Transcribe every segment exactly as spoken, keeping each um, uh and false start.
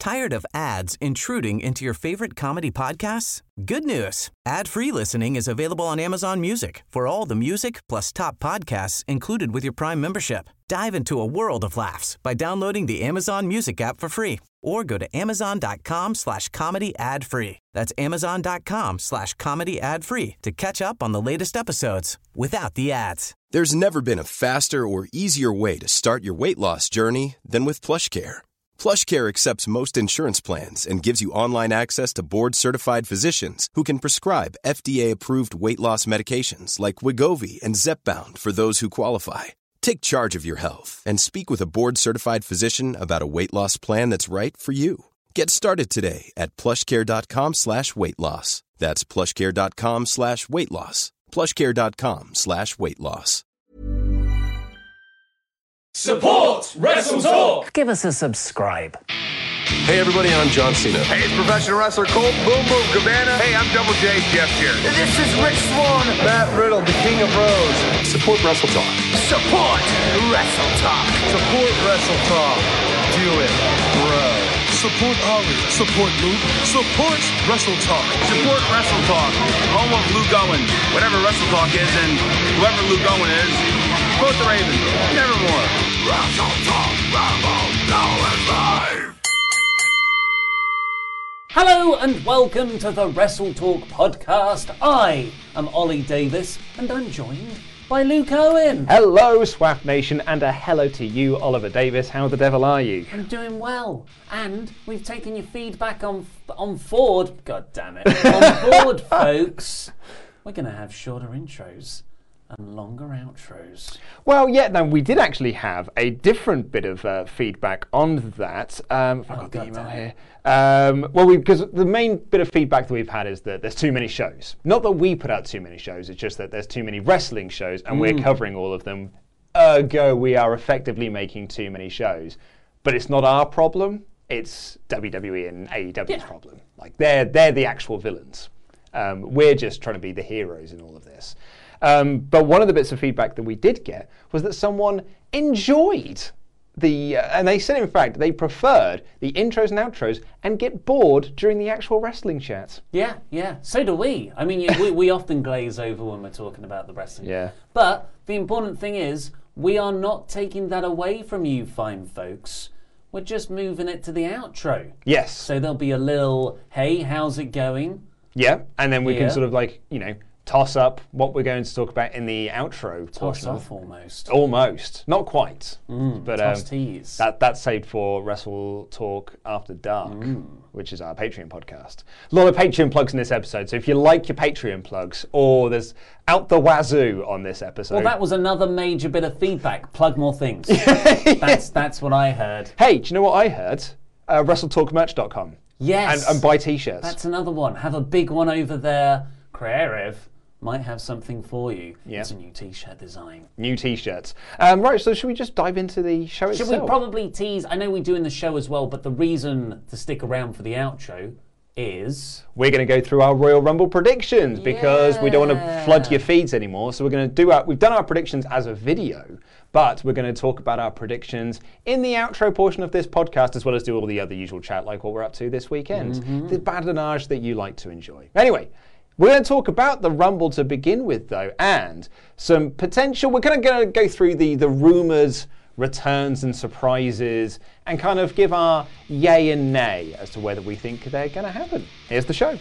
Tired of ads intruding into your favorite comedy podcasts? Good news. Ad-free listening is available on Amazon Music for all the music plus top podcasts included with your Prime membership. Dive into a world of laughs by downloading the Amazon Music app for free or go to amazon.com slash comedy ad free. That's amazon.com slash comedy ad free to catch up on the latest episodes without the ads. There's never been a faster or easier way to start your weight loss journey than with PlushCare. PlushCare accepts most insurance plans and gives you online access to board-certified physicians who can prescribe F D A-approved weight loss medications like Wegovy and Zepbound for those who qualify. Take charge of your health and speak with a board-certified physician about a weight loss plan that's right for you. Get started today at plushcare.com slash weight loss. That's plushcare.com slash weight loss. plushcare.com slash weight loss. Support Wrestle Talk! Give us a subscribe. Hey everybody, I'm John Cena. Hey, it's professional wrestler Colt Boom Boom Cabana. Hey, I'm Double J, Jeff here. This is Rich Swann. Matt Riddle, the King of Rose. Support Wrestle Talk. Support Wrestle Talk. Support Wrestle Talk. Do it, bro. Support Ollie. Support Luke. Support Wrestle Talk. Support Wrestle Talk. Home of Luke Owen. Whatever Wrestle Talk is and whoever Luke Owen is, quote the Raven. Nevermore. Wrestle Talk. Ramble. Now is live. Hello and welcome to the Wrestle Talk podcast. I am Ollie Davis and I'm joined by Luke Owen. Hello, Swaff Nation, and a hello to you, Oliver Davis. How the devil are you? I'm doing well, and we've taken your feedback on on Ford. God damn it, on board, folks. We're going to have shorter intros and longer outros. Well, yeah, no, we did actually have a different bit of uh, feedback on that. Um, if I've got Oh, the God email damn it. here. Um, well, because the main bit of feedback that we've had is that there's too many shows. Not that we put out too many shows, it's just that there's too many wrestling shows and Mm. we're covering all of them. Ergo, we are effectively making too many shows. But it's not our problem, it's W W E and A E W's Yeah. problem. Like, they're, they're the actual villains. Um, we're just trying to be the heroes in all of this. Um, but one of the bits of feedback that we did get was that someone enjoyed the, uh, and they said in fact they preferred the intros and outros and get bored during the actual wrestling chat. Yeah, yeah. So do we. I mean, you- we, we often glaze over when we're talking about the wrestling. Yeah. But the important thing is, we are not taking that away from you fine folks. We're just moving it to the outro. Yes. So there'll be a little, hey, how's it going? Yeah, and then we Yeah. can sort of like, you know, toss up what we're going to talk about in the outro Toss portion. off almost. Almost. Not quite. but toss um, tease. That, that's saved for Wrestle Talk After Dark, Mm. which is our Patreon podcast. A lot of Patreon plugs in this episode, so if you like your Patreon plugs, or there's out the wazoo on this episode. Well, that was another major bit of feedback. Plug more things. That's that's what I heard. Hey, do you know what I heard? Uh, wrestle talk merch dot com. Yes. And, and buy t-shirts. That's another one. Have a big one over there. Creative might have something for you. Yeah. It's a new t-shirt design. New t-shirts. Um, right, so should we just dive into the show Should itself? we probably tease? I know we do in the show as well, but the reason to stick around for the outro is... We're going to go through our Royal Rumble predictions because we don't want to Yeah. flood your feeds anymore. So we're going to do our, we've done our predictions as a video, but we're going to talk about our predictions in the outro portion of this podcast, as well as do all the other usual chat like what we're up to this weekend. Mm-hmm. The badinage that you like to enjoy. Anyway, we're going to talk about the Rumble to begin with, though, and some potential. We're going to go through the, the rumours, returns and surprises, and kind of give our yay and nay as to whether we think they're going to happen. Here's the show.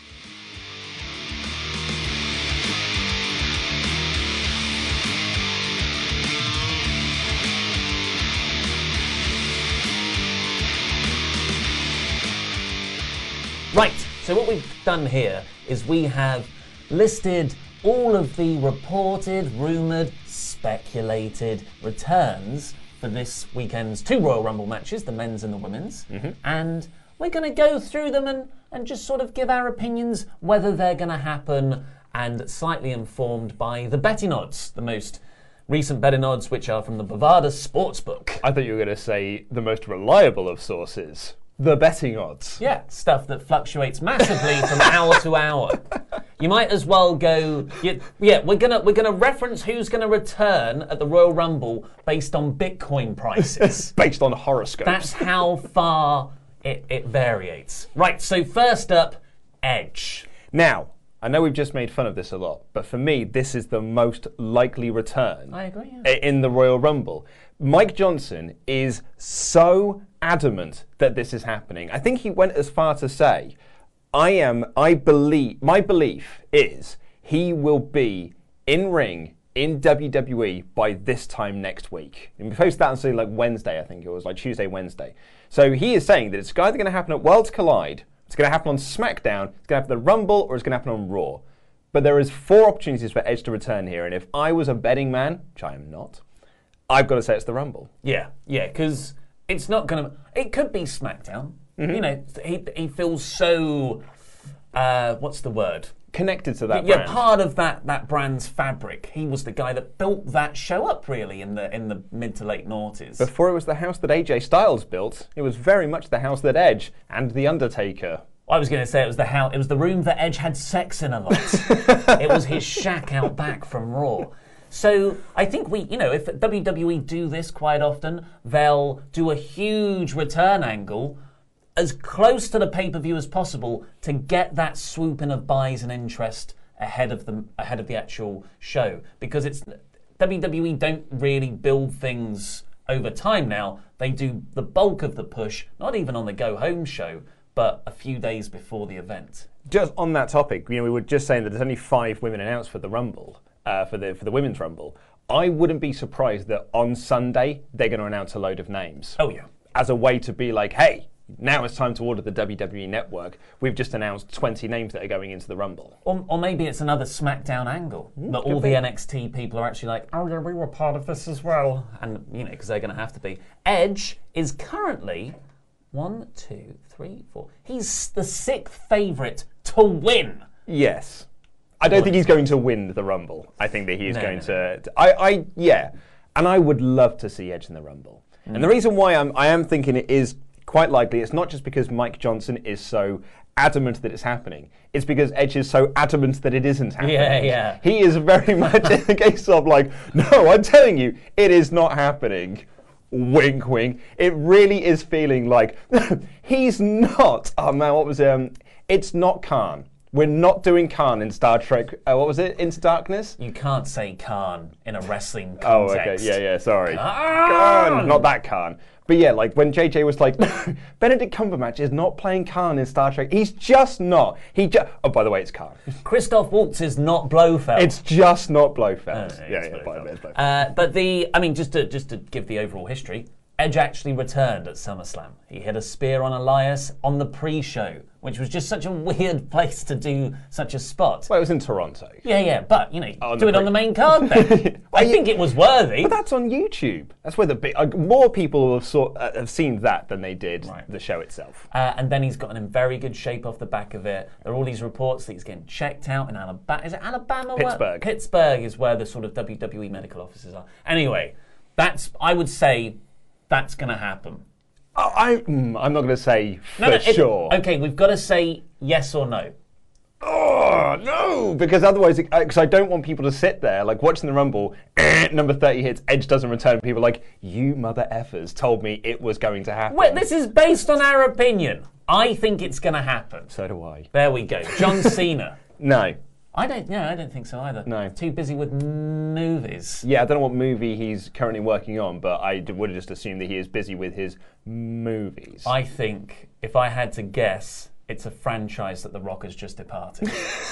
Right, so what we've done here is we have listed all of the reported, rumoured, speculated returns for this weekend's two Royal Rumble matches, the men's and the women's. Mm-hmm. And we're going to go through them and, and just sort of give our opinions whether they're going to happen, and slightly informed by the betting odds, the most recent betting odds, which are from the Bovada Sportsbook. I thought you were going to say the most reliable of sources, the betting odds. Yeah, stuff that fluctuates massively from hour to hour. You might as well go. You, yeah, we're gonna we're gonna reference who's gonna return at the Royal Rumble based on Bitcoin prices. Based on horoscopes. That's how far it, it variates. Right, so first up, Edge. Now, I know we've just made fun of this a lot, but for me, this is the most likely return I agree, yeah. in the Royal Rumble. Mike Johnson is so adamant that this is happening. I think he went as far to say, I am, I believe, my belief is he will be in ring in W W E by this time next week. And we posted that on say like Wednesday, I think it was, like Tuesday, Wednesday. So he is saying that it's either going to happen at Worlds Collide, it's going to happen on SmackDown, it's going to happen at the Rumble, or it's going to happen on Raw. But there is four opportunities for Edge to return here, and if I was a betting man, which I am not, I've got to say it's the Rumble. Yeah, yeah, because it's not going to... It could be SmackDown. Mm-hmm. You know, he he feels so... Uh, what's the word? Connected to that yeah, brand. Yeah, part of that, that brand's fabric. He was the guy that built that show up, really, in the in the mid to late noughties. Before it was the house that A J Styles built, it was very much the house that Edge and The Undertaker... I was going to say it was the house, it was the room that Edge had sex in a lot. It was his shack out back from Raw. So I think we, you know, if W W E do this quite often, they'll do a huge return angle as close to the pay-per-view as possible to get that swooping of buys and interest ahead of the ahead of the actual show, because it's W W E don't really build things over time now. They do the bulk of the push, not even on the go home show, but a few days before the event. Just on that topic, you know, we were just saying that there's only five women announced for the Rumble, uh, for the for the Women's Rumble. I wouldn't be surprised that on Sunday they're going to announce a load of names. Oh yeah, as a way to be like, hey, now it's time to order the W W E Network. We've just announced twenty names that are going into the Rumble. Or, or maybe it's another SmackDown angle mm, that all be. the N X T people are actually like, oh yeah, we were part of this as well, and you know, because they're going to have to be. Edge is currently one, two, three, four. He's the sixth favourite to win. Yes. I don't think he's going to win the Rumble. I think that he is no, going no. to... to I, I, yeah. And I would love to see Edge in the Rumble. Mm. And the reason why I'm, I am thinking it is quite likely, it's not just because Mike Johnson is so adamant that it's happening. It's because Edge is so adamant that it isn't happening. Yeah, yeah. He is very much in the case of like, no, I'm telling you, it is not happening. Wink, wink. It really is feeling like he's not. Oh man, what was um? It's not Khan. We're not doing Khan in Star Trek. Uh, what was it? Into Darkness. You can't say Khan in a wrestling context. Oh, okay. Yeah, yeah. Sorry. Khan! Khan, not that Khan. But yeah, like when J J was like, Benedict Cumberbatch is not playing Khan in Star Trek. He's just not. He just. Oh, by the way, it's Khan. Christoph Waltz is not Blofeld. It's just not Blofeld. Oh, no, yeah, yeah, yeah, Blofeld. Blofeld. Uh, but the, I mean, just to just to give the overall history, Edge actually returned at SummerSlam. He hit a spear on Elias on the pre-show, which was just such a weird place to do such a spot. Well, it was in Toronto. Yeah, yeah, but, you know, oh, do it pre- on the main card then. I think it was worthy. But that's on YouTube. That's where the big, uh, more people have, saw, uh, have seen that than they did right. the show itself. Uh, and then he's gotten in very good shape off the back of it. There are all these reports that he's getting checked out in Alabama. Is it Alabama? Pittsburgh. Where? Pittsburgh is where the sort of W W E medical offices are. Anyway, that's, I would say, that's going to happen. Oh, I, mm, I'm not going to say for no, no, sure. It, okay, we've got to say yes or no. Oh, no! Because otherwise, because I don't want people to sit there, like, watching the Rumble, eh, number thirty hits, Edge doesn't return. People are like, you mother effers told me it was going to happen. Well, this is based on our opinion. I think it's going to happen. So do I. There we go. John Cena. No. I don't. No, I don't think so either. No. Too busy with movies. Yeah, I don't know what movie he's currently working on, but I would have just assumed that he is busy with his movies. I think, if I had to guess, it's a franchise that The Rock has just departed.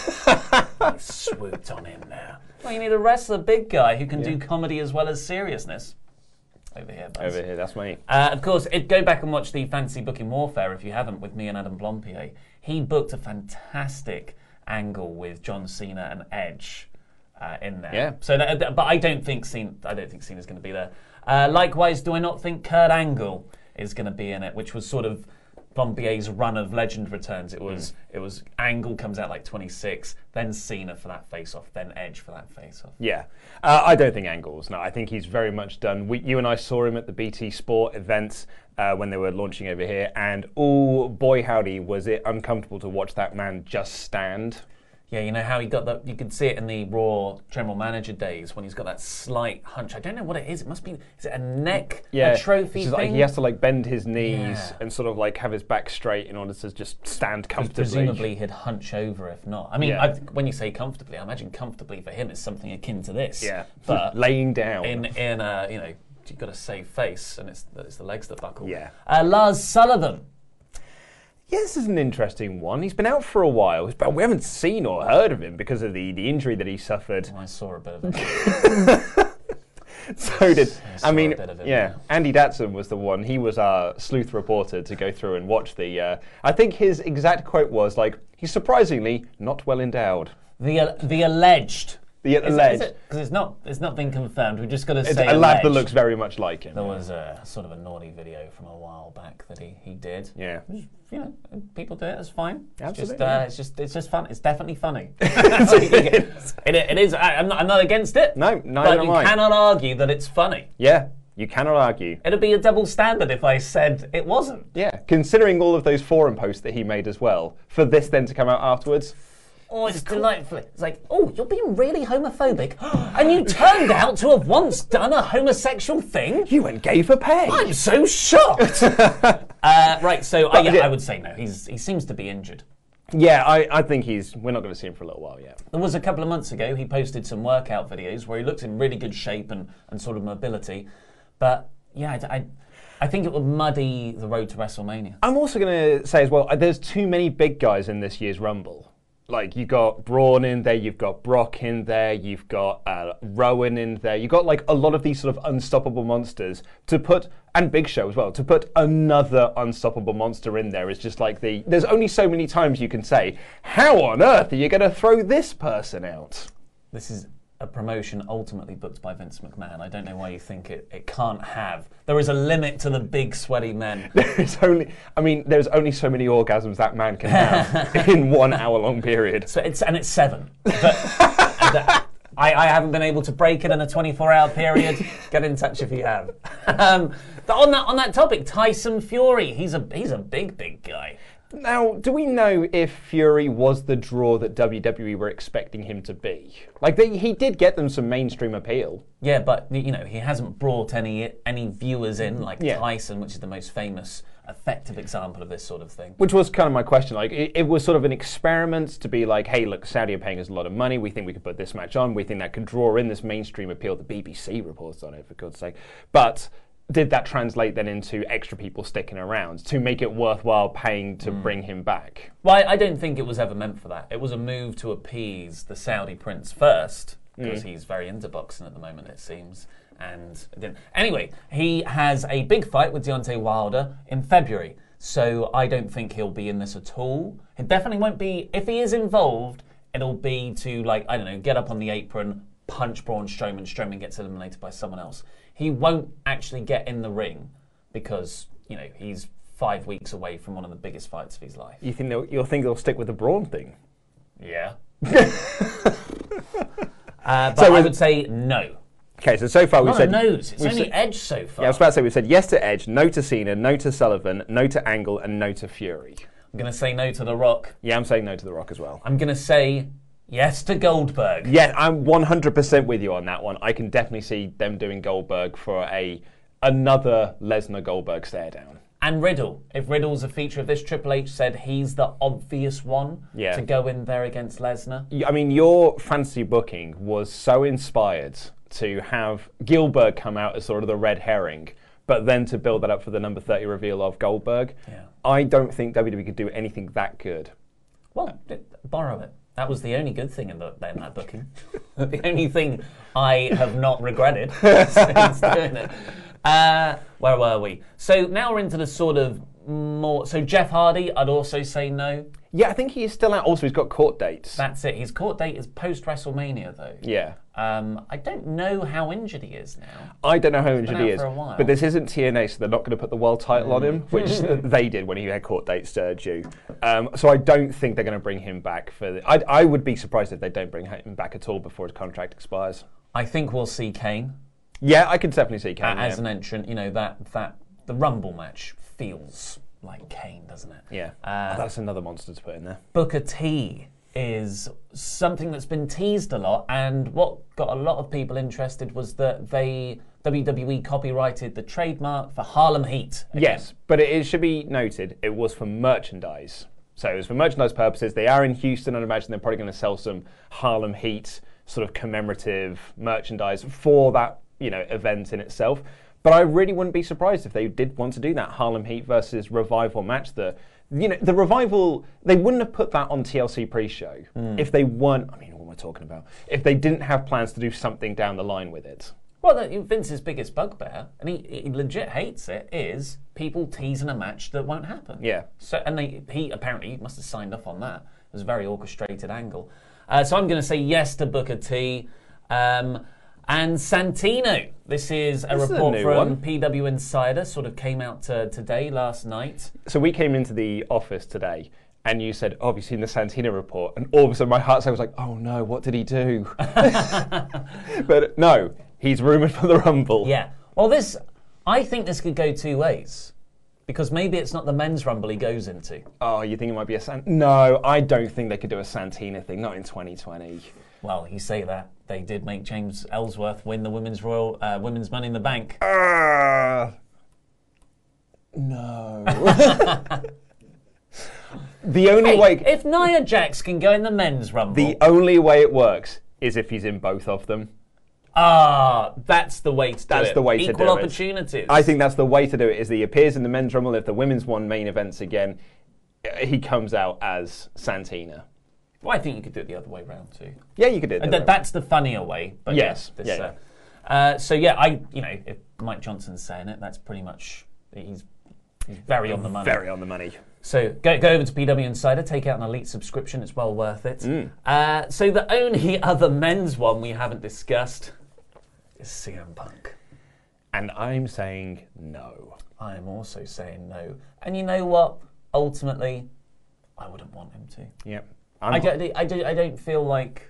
He swooped on him there. Well, you need a wrestler, big guy, who can yeah. do comedy as well as seriousness. Over here, Buzz. Over here, that's me. Uh, of course, it, go back and watch the Fantasy Booking Warfare if you haven't, with me and Adam Blompier. He booked a fantastic angle with John Cena and Edge uh, in there. Yeah. So, that, but I don't think Cena. I don't think Cena's going to be there. Uh, likewise, do I not think Kurt Angle is going to be in it, which was sort of Blompier's run of legend returns. It was mm. it was Angle comes out like twenty-six, then Cena for that face-off, then Edge for that face-off. Yeah, uh, I don't think Angle's. No, I think he's very much done. We, you and I saw him at the B T Sport events uh, when they were launching over here, and oh boy howdy was it uncomfortable to watch that man just stand. Yeah, you know how he got that. You could see it in the Raw general manager days when he's got that slight hunch. I don't know what it is. It must be. Is it a neck yeah. atrophy It's thing? like he has to like bend his knees Yeah. and sort of like have his back straight in order to just stand comfortably. Presumably he'd hunch over if not. I mean, Yeah. I, when you say comfortably, I imagine comfortably for him is something akin to this. Yeah, but laying down. in in a you know you've got a safe face and it's it's the legs that buckle. Yeah. Uh, Lars Sullivan. Yeah, this is an interesting one. He's been out for a while, but we haven't seen or heard of him because of the, the injury that he suffered. I saw a bit of it. So did, saw I a mean, bit of it, yeah, yeah. Andy Datson was the one. He was our sleuth reporter to go through and watch the, uh, I think his exact quote was like, he's surprisingly not well endowed. The uh, the alleged. The Is it- alleged. is it? Because it's not it's not been confirmed. We've just got to It's say a lad that alleged. looks very much like him. There was a sort of a naughty video from a while back that he, he did. Yeah. You know, people do it. It's fine. It's just, Absolutely, uh, yeah. it's just, it's just fun. It's definitely funny. it, it is. I, I'm not. I'm not against it. No, neither But am you I. cannot argue that it's funny. Yeah, you cannot argue. It'd be a double standard if I said it wasn't. Yeah, considering all of those forum posts that he made as well, for this then to come out afterwards. Oh, it's delightful. It's like, oh, you're being really homophobic, and you turned out to have once done a homosexual thing. You went gay for pay. I'm so shocked. uh, right, so uh, yeah, yeah. I would say no. He's he seems to be injured. Yeah, I, I think he's. We're not going to see him for a little while yet. There was a couple of months ago, he posted some workout videos where he looked in really good shape and, and sort of mobility. But yeah, I, I, I think it would muddy the road to WrestleMania. I'm also going to say as well, there's too many big guys in this year's Rumble. Like, you've got Braun in there, you've got Brock in there, you've got uh, Rowan in there. You've got, like, a lot of these sort of unstoppable monsters to put, and Big Show as well, to put another unstoppable monster in there is just like the, there's only so many times you can say, how on earth are you going to throw this person out? This is a promotion ultimately booked by Vince McMahon. I don't know why you think it, it can't have. There is a limit to the big sweaty men. There's only, I mean, there's only so many orgasms that man can have in one hour-long period. So it's and it's seven. But, and, uh, I, I haven't been able to break it in a twenty-four hour period. Get in touch if you have. Um, but on that on that topic, Tyson Fury. He's a he's a big big guy. Now, do we know if Fury was the draw that W W E were expecting him to be? Like, they, he did get them some mainstream appeal. Yeah, but you know he hasn't brought any any viewers in like Yeah. Tyson, which is the most famous, effective example of this sort of thing. Which was kind of my question. Like, it, it was sort of an experiment to be like, hey, look, Saudi are paying us a lot of money. We think we could put this match on. We think that could draw in this mainstream appeal. The B B C reports on it, for God's sake. But did that translate then into extra people sticking around to make it worthwhile paying to mm. bring him back? Well, I, I don't think it was ever meant for that. It was a move to appease the Saudi prince first, because mm. he's very into boxing at the moment, it seems. And then, anyway, he has a big fight with Deontay Wilder in February. So I don't think he'll be in this at all. He definitely won't be. If he is involved, it'll be to, like, I don't know, get up on the apron, punch Braun Strowman, Strowman gets eliminated by someone else. He won't actually get in the ring because, you know, he's five weeks away from one of the biggest fights of his life. You think they'll, you'll think they'll stick with the Braun thing? Yeah. uh, but So I is- would say no. Okay, so so far we've Not said... a nose. It's we've only said- Edge so far. Yeah, I was about to say, we said yes to Edge, no to Cena, no to Sullivan, no to Angle, and no to Fury. I'm going to say no to The Rock. Yeah, I'm saying no to The Rock as well. I'm going to say yes to Goldberg. Yeah, I'm one hundred percent with you on that one. I can definitely see them doing Goldberg for a another Lesnar-Goldberg stare down. And Riddle. If Riddle's a feature of this, Triple H said he's the obvious one Yeah. to go in there against Lesnar. I mean, your fantasy booking was so inspired to have Gilbert come out as sort of the red herring, but then to build that up for the number thirty reveal of Goldberg. Yeah. I don't think W W E could do anything that good. Well, d- borrow it. That was the only good thing in, the, in that booking. The only thing I have not regretted since doing it. Uh, where were we? So now we're into the sort of more... So Jeff Hardy, I'd also say no. Yeah, I think he is still out. Also, he's got court dates. That's it. His court date is post-WrestleMania, though. Yeah. Um, I don't know how injured he is now. I don't know how He's injured been he out is. for a while. But this isn't T N A, so they're not going to put the world title on him, which they did when he had court dates uh, due. Um, so I don't think they're going to bring him back for the... I, I would be surprised if they don't bring him back at all before his contract expires. I think we'll see Kane. Yeah, I can definitely see Kane. Uh, as yeah. an entrant, you know, that that the Rumble match feels like Kane, doesn't it? Yeah. Uh, oh, that's another monster to put in there. Booker T is something that's been teased a lot, and what got a lot of people interested was that they W W E copyrighted the trademark for Harlem Heat. Again. Yes, but it, it should be noted it was for merchandise. So it was for merchandise purposes. They are in Houston, and I imagine they're probably going to sell some Harlem Heat sort of commemorative merchandise for that, you know, event in itself. But I really wouldn't be surprised if they did want to do that Harlem Heat versus Revival match. The, you know, the Revival, they wouldn't have put that on T L C pre-show mm. if they weren't, I mean, what am I talking about? If they didn't have plans to do something down the line with it. Well, Vince's biggest bugbear, and he, he legit hates it, is people teasing a match that won't happen. Yeah. So, and they, he apparently must have signed off on that. It was a very orchestrated angle. Uh, so I'm going to say yes to Booker T. Um, and Santino. This is a this report is a from one. P W Insider, sort of came out uh, today, last night. So we came into the office today, and you said, oh, have you seen the Santino report? And all of a sudden my heart was like, oh no, what did he do? But no, he's rumoured for the Rumble. Yeah. Well, this, I think this could go two ways. Because maybe it's not the men's Rumble he goes into. Oh, you think it might be a Sant? No, I don't think they could do a Santina thing, not in twenty twenty. Well, you say that. They did make James Ellsworth win the Women's Royal, uh, Women's Money in the Bank. Uh, no. The only hey, way... If Nia Jax can go in the men's Rumble... The only way it works is if he's in both of them. Ah, that's the way to do that's it. the way Equal to do opportunities. it. I think that's the way to do it, is that he appears in the men's Rumble. If the women's one main events again, he comes out as Santina. Well, I think you could do it the other way round too. Yeah, you could do it the uh, other way That's the funnier way. But yes. Yeah, this, yeah, uh, yeah. Uh, so yeah, I you know, if Mike Johnson's saying it, that's pretty much, he's, he's very on the money. Very on the money. So go, go over to P W Insider, take out an Elite subscription. It's well worth it. Mm. Uh, so the only other men's one we haven't discussed is C M Punk. And I'm saying no. I'm also saying no. And you know what? Ultimately, I wouldn't want him to. Yep. I don't, I, don't, I don't feel like...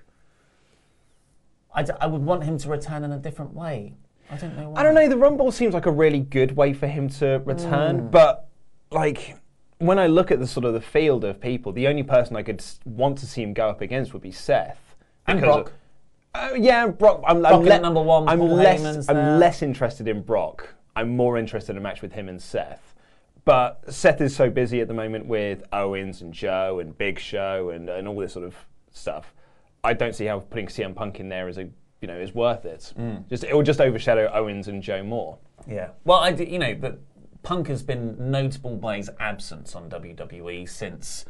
I, d- I would want him to return in a different way. I don't know why. I don't know, the Rumble seems like a really good way for him to return, mm. but, like, when I look at the sort of the field of people, the only person I could want to see him go up against would be Seth. And Brock. Of, uh, yeah, Brock. I'm, Brock I'm le- number one, I'm Paul less, Heyman's I'm there. less interested in Brock. I'm more interested in a match with him and Seth. But Seth is so busy at the moment with Owens and Joe and Big Show and, and all this sort of stuff. I don't see how putting C M Punk in there is a you know is worth it. Mm. Just it will just overshadow Owens and Joe more. Yeah. Well, I you know, but Punk has been notable by his absence on W W E since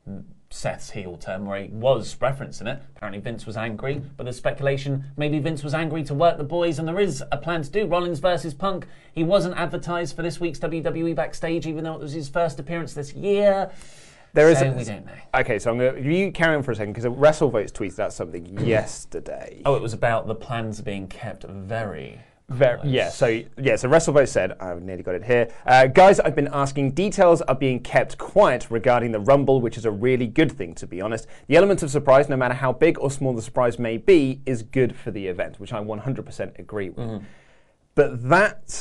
Seth's heel turn, where he was referencing it. Apparently Vince was angry, but there's speculation maybe Vince was angry to work the boys, and there is a plan to do Rollins versus Punk. He wasn't advertised for this week's W W E Backstage, even though it was his first appearance this year. There is so a, we don't know. Okay, so I'm going to you carry on for a second, because WrestleVotes tweeted out something yesterday. Oh, it was about the plans being kept very... Very, yeah, so yeah, so WrestleVotes said, I've nearly got it here. Uh, guys, I've been asking, details are being kept quiet regarding the Rumble, which is a really good thing, to be honest. The element of surprise, no matter how big or small the surprise may be, is good for the event, which I one hundred percent agree with. Mm-hmm. But that,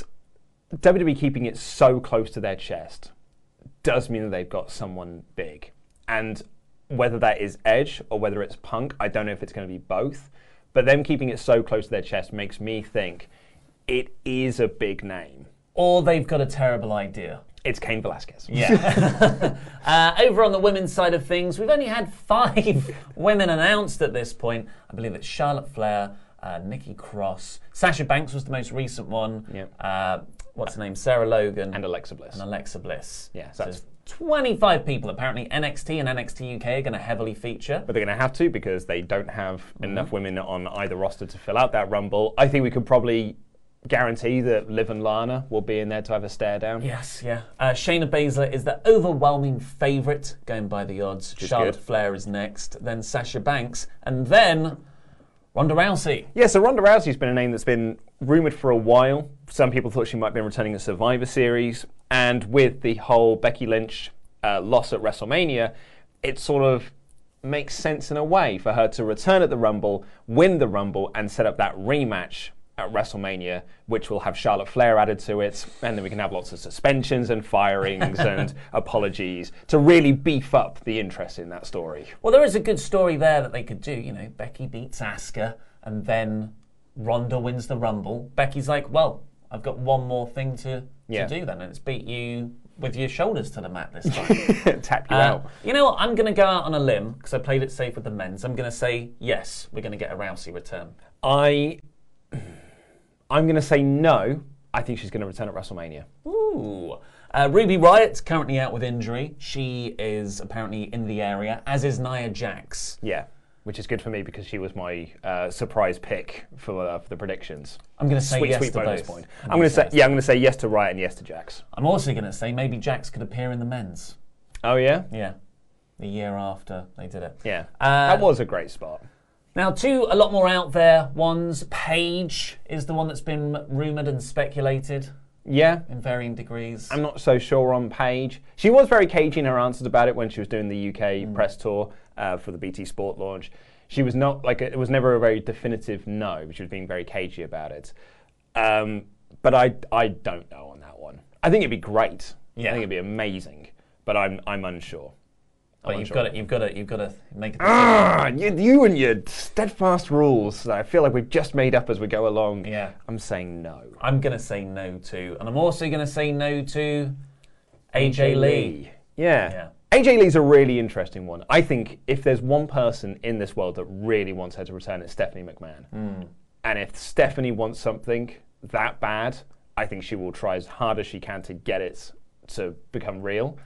W W E keeping it so close to their chest does mean that they've got someone big. And whether that is Edge or whether it's Punk, I don't know if it's going to be both. But them keeping it so close to their chest makes me think it is a big name. Or they've got a terrible idea. It's Cain Velasquez. Yeah. uh, over on the women's side of things, we've only had five women announced at this point. I believe it's Charlotte Flair, uh, Nikki Cross, Sasha Banks was the most recent one. Yep. Uh, what's her name? Sarah Logan. And Alexa Bliss. And Alexa Bliss. Yeah, so that's twenty-five people. Apparently N X T and N X T U K are going to heavily feature. But they're going to have to, because they don't have mm-hmm. enough women on either roster to fill out that Rumble. I think we could probably guarantee that Liv and Lana will be in there to have a stare down. Yes, yeah. Uh, Shayna Baszler is the overwhelming favourite, going by the odds. Just Charlotte good. Flair is next, then Sasha Banks, and then Ronda Rousey. Yeah, so Ronda Rousey's been a name that's been rumoured for a while. Some people thought she might be returning at Survivor Series, and with the whole Becky Lynch uh, loss at WrestleMania, it sort of makes sense in a way for her to return at the Rumble, win the Rumble, and set up that rematch at WrestleMania, which will have Charlotte Flair added to it, and then we can have lots of suspensions and firings and apologies to really beef up the interest in that story. Well, there is a good story there that they could do. You know, Becky beats Asuka, and then Ronda wins the Rumble. Becky's like, well, I've got one more thing to, to Yeah. do then, and it's beat you with your shoulders to the mat this time. Tap you Uh, out. You know what? I'm going to go out on a limb because I played it safe with the men's. I'm going to say yes, we're going to get a Rousey return. I, I'm going to say no. I think she's going to return at WrestleMania. Ooh. Uh, Ruby Riott currently out with injury. She is apparently in the area, as is Nia Jax. Yeah, which is good for me because she was my uh, surprise pick for, uh, for the predictions. I'm going to say sweet, yes sweet to bonus both. point. I'm going to say yeah. I'm going to say yes to Riott and yes to Jax. I'm also going to say maybe Jax could appear in the men's. Oh yeah, Yeah, the year after they did it. yeah. Uh, that was a great spot. Now, two a lot more out there ones. Paige is the one that's been rumoured and speculated Yeah, in varying degrees. I'm not so sure on Paige. She was very cagey in her answers about it when she was doing the U K Mm. press tour uh, for the B T Sport launch. She was not like it was never a very definitive no. She was being very cagey about it. Um, but I I don't know on that one. I think it'd be great. Yeah. I think it'd be amazing. But I'm I'm unsure. I'm But you've unsure. got to, you've got to, you've got to make a decision. Ah, you, you and your steadfast rules that I feel like we've just made up as we go along. Yeah. I'm saying no. I'm going to say no to, and I'm also going to say no to A J Lee. Yeah. Yeah. A J Lee's a really interesting one. I think if there's one person in this world that really wants her to return, it's Stephanie McMahon. Mm. And if Stephanie wants something that bad, I think she will try as hard as she can to get it to become real.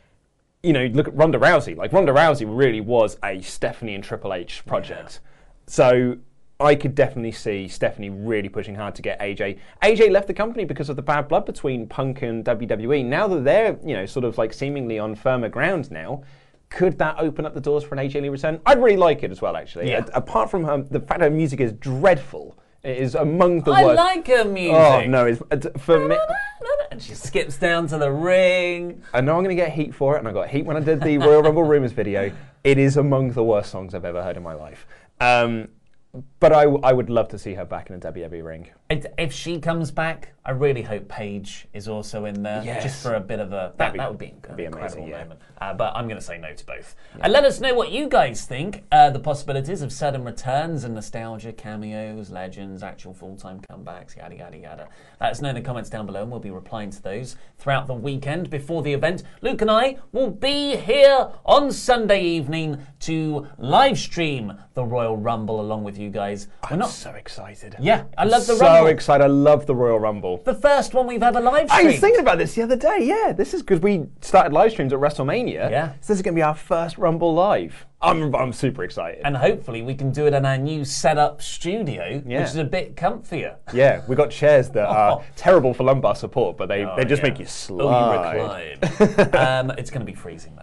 You know, look at Ronda Rousey. Like, Ronda Rousey really was a Stephanie and Triple H project. Yeah. So I could definitely see Stephanie really pushing hard to get A J. A J left the company because of the bad blood between Punk and W W E. Now that they're, you know, sort of like seemingly on firmer ground now, could that open up the doors for an A J Lee return? I'd really like it as well, actually. Yeah. A- apart from her, the fact her music is dreadful. It is among the I worst. like her music. Oh, no, it's, it's, for me... And she skips down to the ring. I know I'm going to get heat for it, and I got heat when I did the Royal Rumble Rumours video. It is among the worst songs I've ever heard in my life. Um, but I, I would love to see her back in a W W E ring. If, if she comes back, I really hope Paige is also in there, Yes. just for a bit of a... That, be- that would be, an be incredible amazing, yeah. moment. Uh, but I'm going to say no to both. And let us know what you guys think, uh, the possibilities of sudden returns and nostalgia, cameos, legends, actual full-time comebacks, yada, yada, yada. Let us know in the comments down below, and we'll be replying to those throughout the weekend before the event. Luke and I will be here on Sunday evening to live stream the Royal Rumble along with you guys. We're I'm not... so excited. Yeah, I love the so Rumble. So excited. I love the Royal Rumble. The first one we've ever live I streamed. was thinking about this the other day. Yeah, this is because we started live streams at WrestleMania. Yeah. So this is going to be our first Rumble live. I'm I'm super excited. And hopefully we can do it in our new set-up studio, Yeah. which is a bit comfier. Yeah, we got chairs that are Oh. terrible for lumbar support, but they, Oh, they just yeah. make you Oh, slide. you recline. um, it's going to be freezing, though.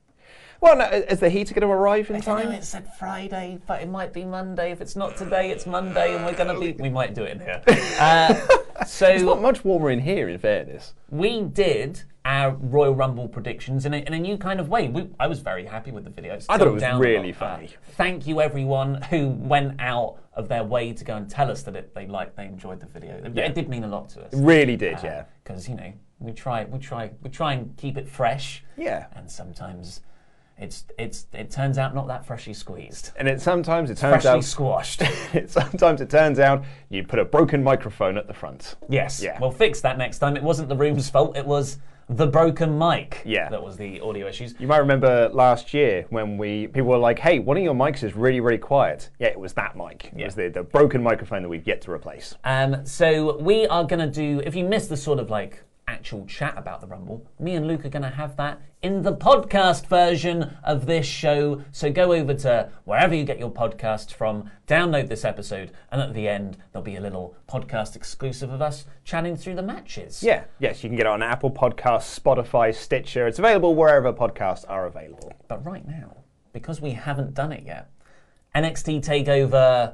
Well, no, is the heater going to arrive in I don't know, time? it said Friday, but it might be Monday. If it's not today, it's Monday, and we're going to be... We might do it in here. Uh, so It's not much warmer in here, in fairness. we did our Royal Rumble predictions in a, in a new kind of way. We, I was very happy with the video. It's I thought still it was down a really lot. funny. Uh, thank you, everyone who went out of their way to go and tell us that it, they liked, they enjoyed the video. It, Yeah. it did mean a lot to us. It really did, yeah. Because you know, we try, we try, we try and keep it fresh. Yeah. And sometimes it's it's it turns out not that freshly squeezed. And it sometimes it turns Freshly out squashed. it, sometimes it turns out you put a broken microphone at the front. Yes. Yeah. We'll fix that next time. It wasn't the room's fault. It was the broken mic. Yeah. That was the audio issues. You might remember last year when we people were like, "Hey, one of your mics is really, really quiet." Yeah, it was that mic. It Yeah. was the, the broken microphone that we've yet to replace. Um, so we are going to do, if you missed the sort of like actual chat about the Rumble, me and Luke are going to have that in the podcast version of this show. So go over to wherever you get your podcasts from, download this episode, and at the end there'll be a little podcast exclusive of us chatting through the matches. Yeah, yes, you can get it on Apple Podcasts, Spotify, Stitcher. It's available wherever podcasts are available. But right now, because we haven't done it yet, N X T TakeOver...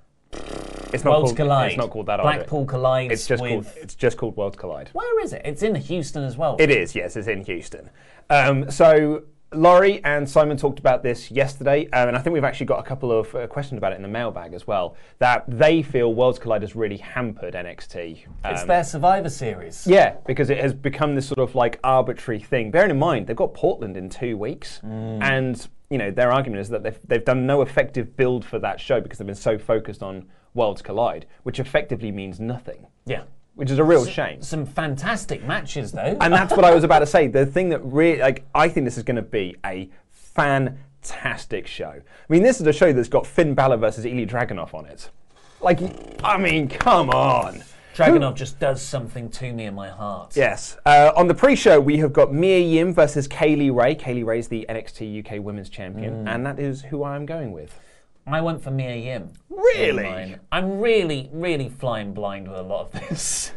It's not Worlds called, Collide. It's not called that. Blackpool either. collides It's just with... called. It's just called Worlds Collide. Where is it? It's in Houston as well. It is. Yes, it's in Houston. Um, so Laurie and Simon talked about this yesterday, um, and I think we've actually got a couple of uh, questions about it in the mailbag as well, that they feel Worlds Collide has really hampered N X T. Um, it's their Survivor Series. Yeah, because it has become this sort of like arbitrary thing. Bearing in mind, they've got Portland in two weeks, mm. and you know their argument is that they've, they've done no effective build for that show because they've been so focused on Worlds Collide, which effectively means nothing. Yeah. Which is a real S- shame. Some fantastic matches, though. And that's what I was about to say. The thing that really, like, I think this is going to be a fantastic show. I mean, this is a show that's got Finn Balor versus Ilya Dragunov on it. Like, I mean, come on. Dragunov just does something to me in my heart. Yes. Uh, on the pre-show, we have got Mia Yim versus Kaylee Ray. Kaylee Ray is the N X T U K Women's Champion, mm. and that is who I'm going with. I went for Mia Yim. Really? I'm really, really flying blind with a lot of this.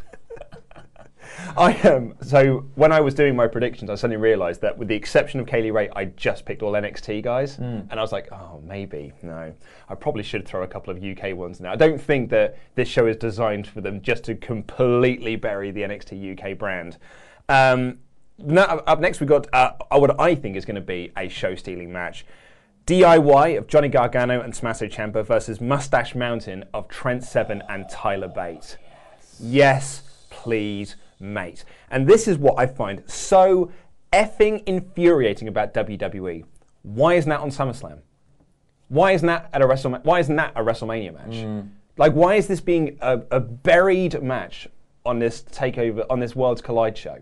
I am. Um, so when I was doing my predictions, I suddenly realised that with the exception of Kaylee Ray, I just picked all N X T guys. Mm. And I was like, oh, maybe. No. I probably should throw a couple of U K ones now. I don't think that this show is designed for them just to completely bury the N X T U K brand. Um, now, up next, we've got uh, what I think is going to be a show-stealing match. D I Y of Johnny Gargano and Tommaso Ciampa versus Mustache Mountain of Trent Seven and Tyler Bate. Yes, yes please, mate. And this is what I find so effing infuriating about W W E. Why isn't that on SummerSlam? Why isn't that at a WrestleMania? Why isn't that a WrestleMania match? Mm. Like, why is this being a, a buried match on this takeover, on this Worlds Collide show?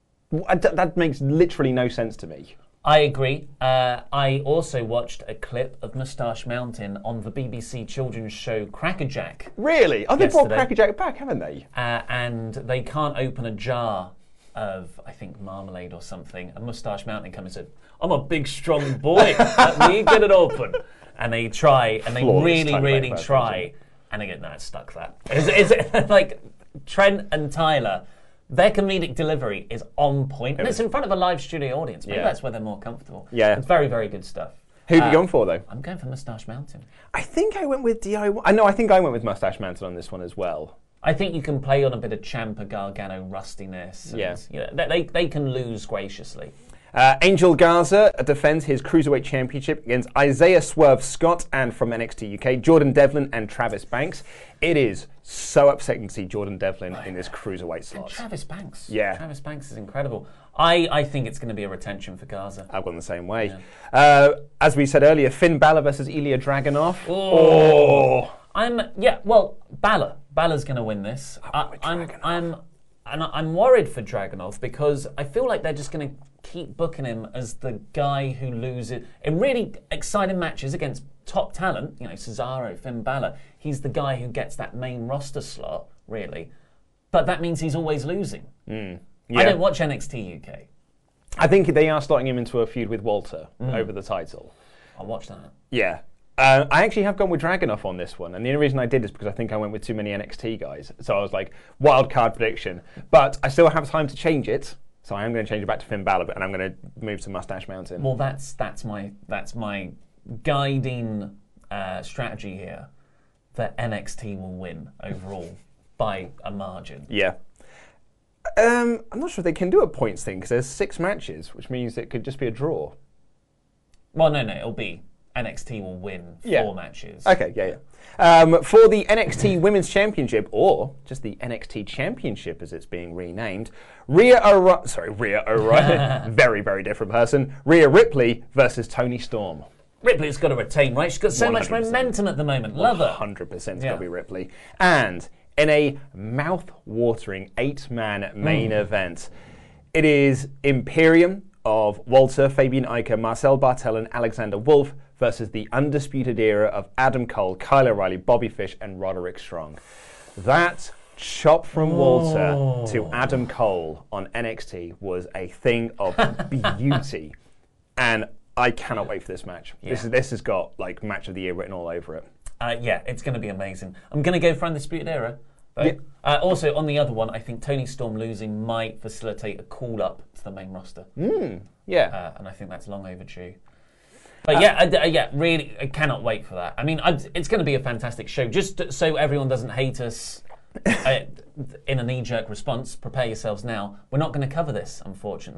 That makes literally no sense to me. I agree. Uh, I also watched a clip of Moustache Mountain on the B B C children's show Crackerjack. Really? Oh, they brought Crackerjack back, haven't they? Uh, and they can't open a jar of, I think, marmalade or something. And Moustache Mountain comes and said, I'm a big, strong boy. Let me get it open. And they try, and they Flawless really, really try. And they get, no, it's stuck that. Is, is it like Trent and Tyler? Their comedic delivery is on point, and it's in front of a live studio audience. Maybe yeah. that's where they're more comfortable. Yeah, it's very, very good stuff. Who have uh, you gone for, though? I'm going for Moustache Mountain. I think I went with D I Y. I know. I think I went with Moustache Mountain on this one as well. I think you can play on a bit of Ciampa Gargano rustiness. And, yeah, you know, they they can lose graciously. Uh, Angel Garza defends his Cruiserweight Championship against Isaiah Swerve Scott and from N X T U K, Jordan Devlin and Travis Banks. It is so upsetting to see Jordan Devlin in this Cruiserweight slot. And Travis Banks. Yeah. Travis Banks is incredible. I, I think it's going to be a retention for Garza. I've gone the same way. Yeah. Uh, as we said earlier, Finn Balor versus Ilya Dragunov. Oh. oh. I'm, yeah, well, Balor. Balor's going to win this. I, I'm, I'm, and I'm worried for Dragunov because I feel like they're just going to keep booking him as the guy who loses in really exciting matches against top talent, you know, Cesaro, Finn Balor. He's the guy who gets that main roster slot, really. But that means he's always losing. Mm, yeah. I don't watch N X T U K. I think they are slotting him into a feud with Walter mm. over the title. I'll watch that. Yeah. Uh, I actually have gone with Dragunov on this one, and the only reason I did is because I think I went with too many N X T guys. So I was like, wild card prediction. But I still have time to change it. So I am going to change it back to Finn Balor, and I'm going to move to Mustache Mountain. Well, that's that's my that's my guiding uh, strategy here. That N X T will win overall by a margin. Yeah. Um, I'm not sure they can do a points thing because there's six matches, which means it could just be a draw. Well, no, no, it'll be N X T will win four yeah. matches. Okay, yeah, yeah. Um, for the N X T Women's Championship, or just the N X T Championship as it's being renamed, Rhea O'Reilly, sorry, Rhea O'Reilly, very, very different person, Rhea Ripley versus Toni Storm. Ripley's got to retain, right? She's got so one hundred percent much momentum at the moment. Love her. one hundred percent it's yeah. got to be Ripley. And in a mouth-watering eight-man main mm. event, it is Imperium of Walter, Fabian Aichner, Marcel Bartel, and Alexander Wolf versus the Undisputed Era of Adam Cole, Kyle O'Reilly, Bobby Fish, and Roderick Strong. That chop from Walter oh. to Adam Cole on N X T was a thing of beauty. And I cannot wait for this match. Yeah. This, is, this has got like match of the year written all over it. Uh, yeah, it's going to be amazing. I'm going to go for Undisputed Era. Yeah. Uh, also, on the other one, I think Toni Storm losing might facilitate a call-up to the main roster. Mm, yeah. Uh, and I think that's long overdue. But uh, yeah, I, I, yeah, really, I cannot wait for that. I mean, I'd, it's going to be a fantastic show. Just so everyone doesn't hate us uh, in a knee-jerk response, prepare yourselves now. We're not going to cover this, unfortunately.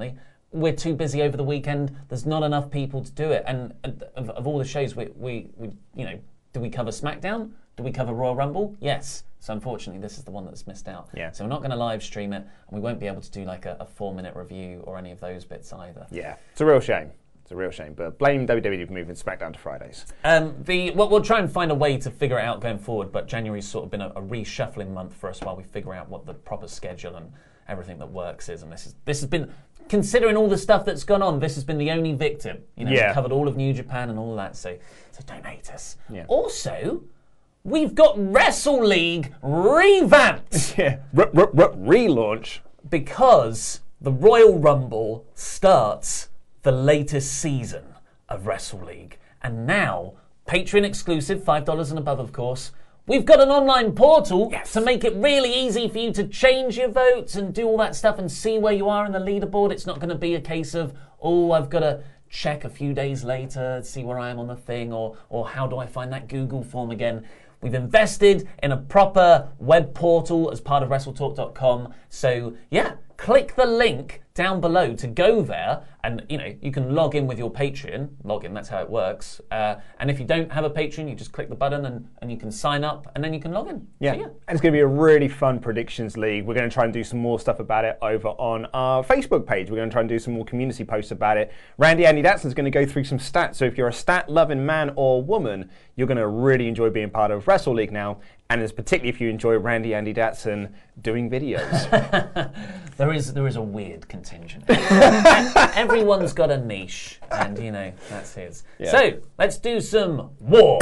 we're too busy over the weekend. There's not enough people to do it. And of, of all the shows, we, we, we, you know, do we cover SmackDown? Do we cover Royal Rumble? Yes. So unfortunately, this is the one that's missed out. Yeah. So we're not going to live stream it, and we won't be able to do like a, a four-minute review or any of those bits either. Yeah, it's a real shame. It's a real shame. But blame W W E for moving SmackDown to Fridays. Um, the well, we'll try and find a way to figure it out going forward. But January's sort of been a, a reshuffling month for us while we figure out what the proper schedule and everything that works is. And this is this has been, considering all the stuff that's gone on, this has been the only victim. You know, yeah. we covered all of New Japan and all that. So, so don't hate us. Yeah. Also, we've got Wrestle League revamped. Yeah, r- r- r- relaunch. Because the Royal Rumble starts the latest season of Wrestle League. And now, Patreon exclusive, five dollars and above, of course, we've got an online portal yes. to make it really easy for you to change your votes and do all that stuff and see where you are in the leaderboard. It's not going to be a case of, oh, I've got to check a few days later, see where I am on the thing, or or how do I find that Google form again. We've invested in a proper web portal as part of WrestleTalk dot com. So, yeah, click the link down below to go there, and you know you can log in with your Patreon. Log in, that's how it works. Uh, and if you don't have a Patreon, you just click the button and, and you can sign up, and then you can log in. Yeah. So, yeah. And it's going to be a really fun predictions league. We're going to try and do some more stuff about it over on our Facebook page. We're going to try and do some more community posts about it. Randy Andy Datson's going to go through some stats. So if you're a stat-loving man or woman, you're going to really enjoy being part of Wrestle League now. And it's particularly if you enjoy Randy Andy Datson doing videos. there is there is a weird contingent. Everyone's got a niche, and you know that's his. Yeah. So let's do some war.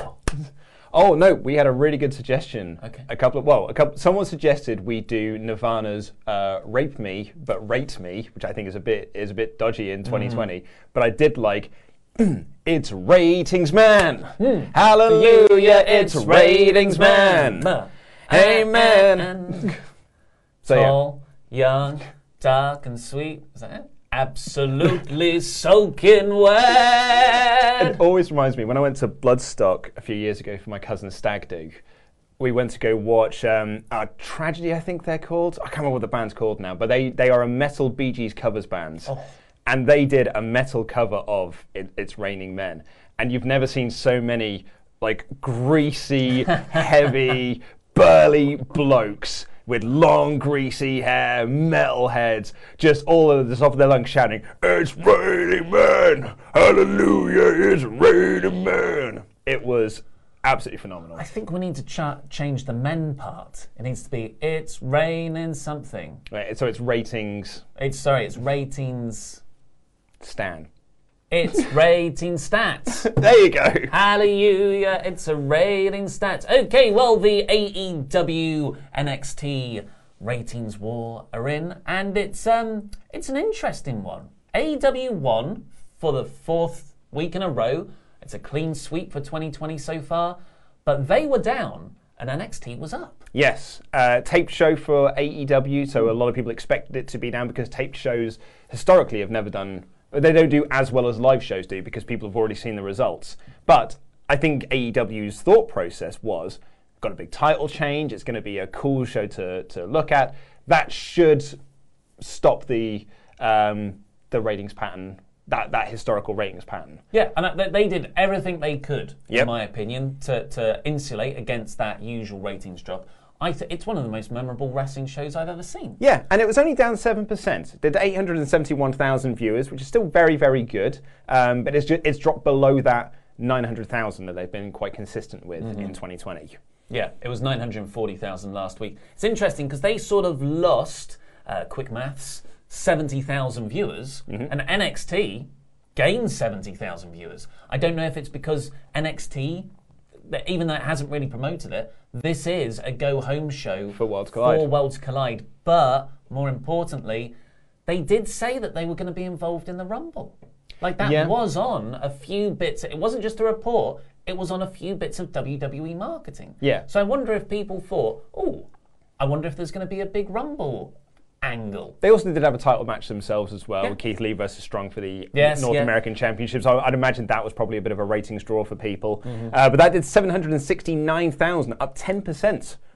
Oh no, we had a really good suggestion. Okay. A couple of well, a couple. Someone suggested we do Nirvana's uh, "Rape Me, but Rate Me," which I think is a bit is a bit dodgy in twenty twenty. Mm. But I did like. It's Ratings Man. Mm. Hallelujah, it's, it's Ratings Man. man. Amen. So, tall, yeah. young, dark, and sweet. Is that it? Absolutely soaking wet. It always reminds me, when I went to Bloodstock a few years ago for my cousin's stag do, we went to go watch um, a Tragedy, I think they're called. I can't remember what the band's called now, but they, they are a metal Bee Gees covers band. Oh. And they did a metal cover of it, It's Raining Men. And you've never seen so many, like, greasy, heavy, burly blokes with long, greasy hair, metal heads, just all of the top of their lungs shouting, "It's raining men! Hallelujah, it's raining men!" It was absolutely phenomenal. I think we need to ch- change the men part. It needs to be, "It's raining something." Right, so it's ratings. It's sorry, it's ratings. Stan. It's rating stats. There you go. Hallelujah, it's a rating stats. Okay, well, the A E W N X T ratings war are in, and it's um it's an interesting one. A E W won for the fourth week in a row. It's a clean sweep for twenty twenty so far, but they were down and N X T was up. Yes, uh, taped show for A E W, so a lot of people expected it to be down because taped shows historically have never done... They don't do as well as live shows do because people have already seen the results. But I think A E W's thought process was, got a big title change, it's going to be a cool show to, to look at. That should stop the um, the ratings pattern, that, that historical ratings pattern. Yeah, and they did everything they could, yep. in my opinion, to, to insulate against that usual ratings drop. I th- it's one of the most memorable wrestling shows I've ever seen. Yeah, and it was only down seven percent. It did eight hundred seventy-one thousand viewers, which is still very, very good. Um, but it's, ju- it's dropped below that nine hundred thousand that they've been quite consistent with mm-hmm. in twenty twenty. Yeah, it was nine hundred forty thousand last week. It's interesting because they sort of lost, uh, quick maths, seventy thousand viewers, mm-hmm. and N X T gained seventy thousand viewers. I don't know if it's because N X T, even though it hasn't really promoted it, this is a go-home show for Worlds Collide. For Worlds Collide. But, more importantly, they did say that they were going to be involved in the Rumble. Like, that yeah. was on a few bits. It wasn't just a report. It was on a few bits of W W E marketing. Yeah. So I wonder if people thought, oh, I wonder if there's going to be a big Rumble angle. They also did have a title match themselves as well, yeah. Keith Lee versus Strong for the yes, North yeah. American Championship. So I'd imagine that was probably a bit of a ratings draw for people. Mm-hmm. Uh, but that did seven hundred sixty-nine thousand, up ten percent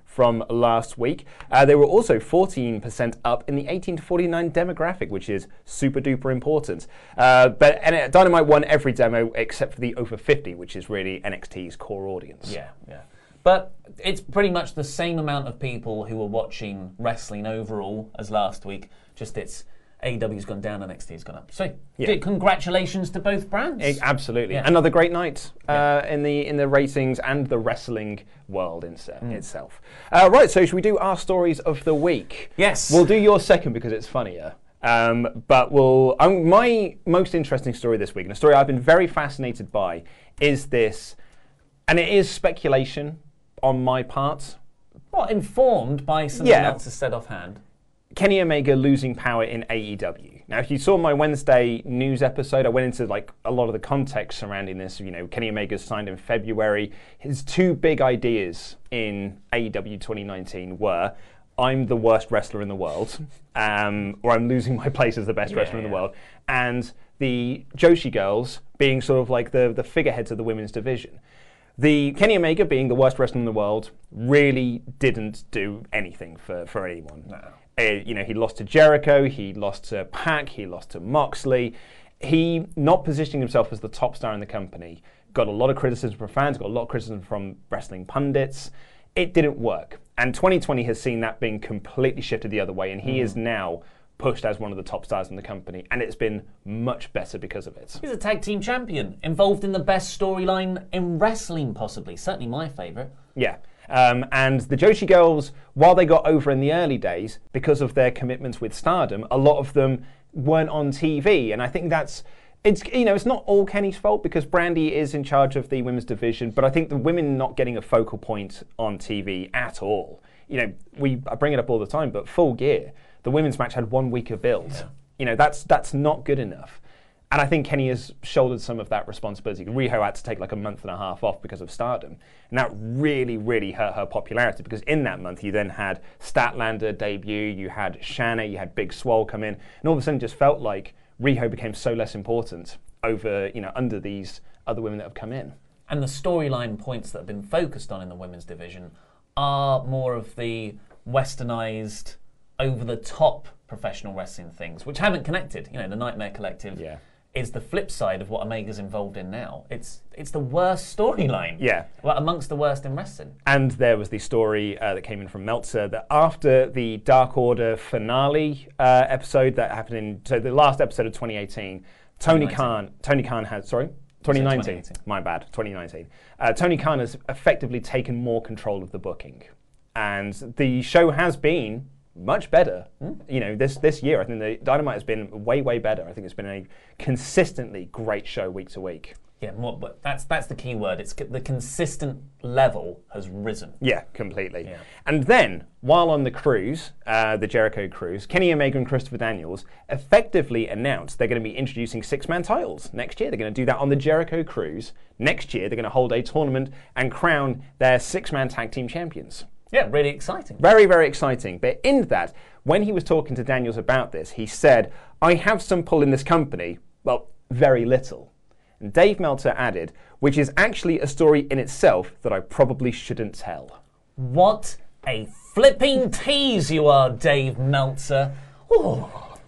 from last week. Uh, they were also fourteen percent up in the eighteen to forty-nine demographic, which is super duper important. Uh, but and Dynamite won every demo except for the over fifty, which is really N X T's core audience. Yeah, yeah. But it's pretty much the same amount of people who are watching wrestling overall as last week, just it's A E W's gone down, N X T's gone up. So, yeah. Congratulations to both brands. It, absolutely, yeah. Another great night uh, yeah. in the in the ratings and the wrestling world in, mm. itself. Uh, right, so should we do our stories of the week? Yes. We'll do your second because it's funnier. Um, but we'll um, my most interesting story this week, and a story I've been very fascinated by, is this, and it is speculation on my part. Well, informed by something yeah. else said offhand. Kenny Omega losing power in A E W. Now, if you saw my Wednesday news episode, I went into like a lot of the context surrounding this. You know, Kenny Omega signed in February. His two big ideas in A E W twenty nineteen were, I'm the worst wrestler in the world, um, or I'm losing my place as the best yeah, wrestler in the world, and the Joshi girls being sort of like the, the figureheads of the women's division. The Kenny Omega being the worst wrestler in the world really didn't do anything for, for anyone. No. Uh, you know, he lost to Jericho, he lost to Pac, he lost to Moxley. He, not positioning himself as the top star in the company, got a lot of criticism from fans, got a lot of criticism from wrestling pundits. It didn't work. And twenty twenty has seen that being completely shifted the other way, and he mm. is now pushed as one of the top stars in the company, and it's been much better because of it. He's a tag team champion, involved in the best storyline in wrestling, possibly. Certainly my favourite. Yeah. Um, and the Joshi girls, while they got over in the early days, because of their commitments with Stardom, a lot of them weren't on T V, and I think that's, it's you know, it's not all Kenny's fault because Brandi is in charge of the women's division, but I think the women not getting a focal point on T V at all. You know, we I bring it up all the time, but Full Gear, the women's match had one week of build. Yeah. You know, that's that's not good enough. And I think Kenny has shouldered some of that responsibility. Riho had to take like a month and a half off because of Stardom. And that really, really hurt her popularity because in that month you then had Statlander debut, you had Shana, you had Big Swole come in, and all of a sudden it just felt like Riho became so less important over, you know, under these other women that have come in. And the storyline points that have been focused on in the women's division are more of the westernized, over-the-top professional wrestling things, which haven't connected. You know, the Nightmare Collective yeah. is the flip side of what Omega's involved in now. It's it's the worst storyline. Yeah. Well, amongst the worst in wrestling. And there was the story uh, that came in from Meltzer that after the Dark Order finale uh, episode that happened in, so the last episode of twenty eighteen, Tony Khan, Tony Khan had, sorry? twenty nineteen. twenty eighteen. My bad, twenty nineteen. Uh, Tony Khan has effectively taken more control of the booking. And the show has been much better. Mm. You know, this this year, I think the Dynamite has been way, way better. I think it's been a consistently great show week to week. Yeah, more, but that's that's the key word. It's the consistent level has risen. Yeah, completely. Yeah. And then, while on the cruise, uh, the Jericho cruise, Kenny Omega and Christopher Daniels effectively announced they're going to be introducing six-man titles next year. They're going to do that on the Jericho cruise. Next year, they're going to hold a tournament and crown their six-man tag team champions. Yeah, really exciting. Very, very exciting. But in that, when he was talking to Daniels about this, he said, I have some pull in this company. Well, very little. And Dave Meltzer added, which is actually a story in itself that I probably shouldn't tell. What a flipping tease you are, Dave Meltzer. Ooh.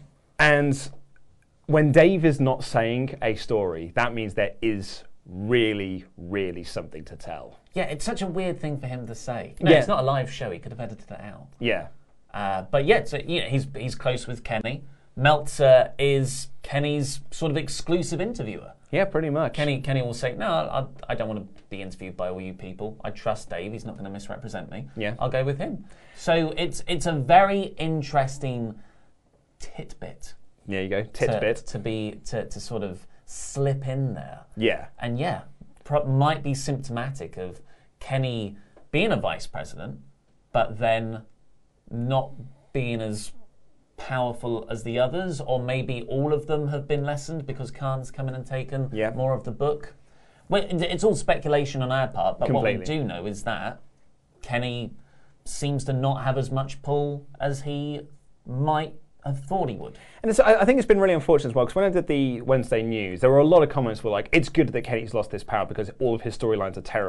And when Dave is not saying a story, that means there is really, really something to tell. Yeah, it's such a weird thing for him to say. You know, yeah. It's not a live show. He could have edited it out. Yeah. Uh, but yeah, so, you know, he's he's close with Kenny. Meltzer is Kenny's sort of exclusive interviewer. Yeah, pretty much. Kenny Kenny will say, no, I, I don't want to be interviewed by all you people. I trust Dave. He's not going to misrepresent me. Yeah. I'll go with him. So it's it's a very interesting tidbit. There you go, tidbit. To, to be to, to sort of slip in there. Yeah. And yeah, pro- might be symptomatic of Kenny being a vice president, but then not being as powerful as the others, or maybe all of them have been lessened because Khan's come in and taken yeah. more of the book. Well, it's all speculation on our part, but Completely. what we do know is that Kenny seems to not have as much pull as he might have thought he would. And it's, I think it's been really unfortunate as well, because when I did the Wednesday news, there were a lot of comments were like, it's good that Kenny's lost this power because all of his storylines are terrible.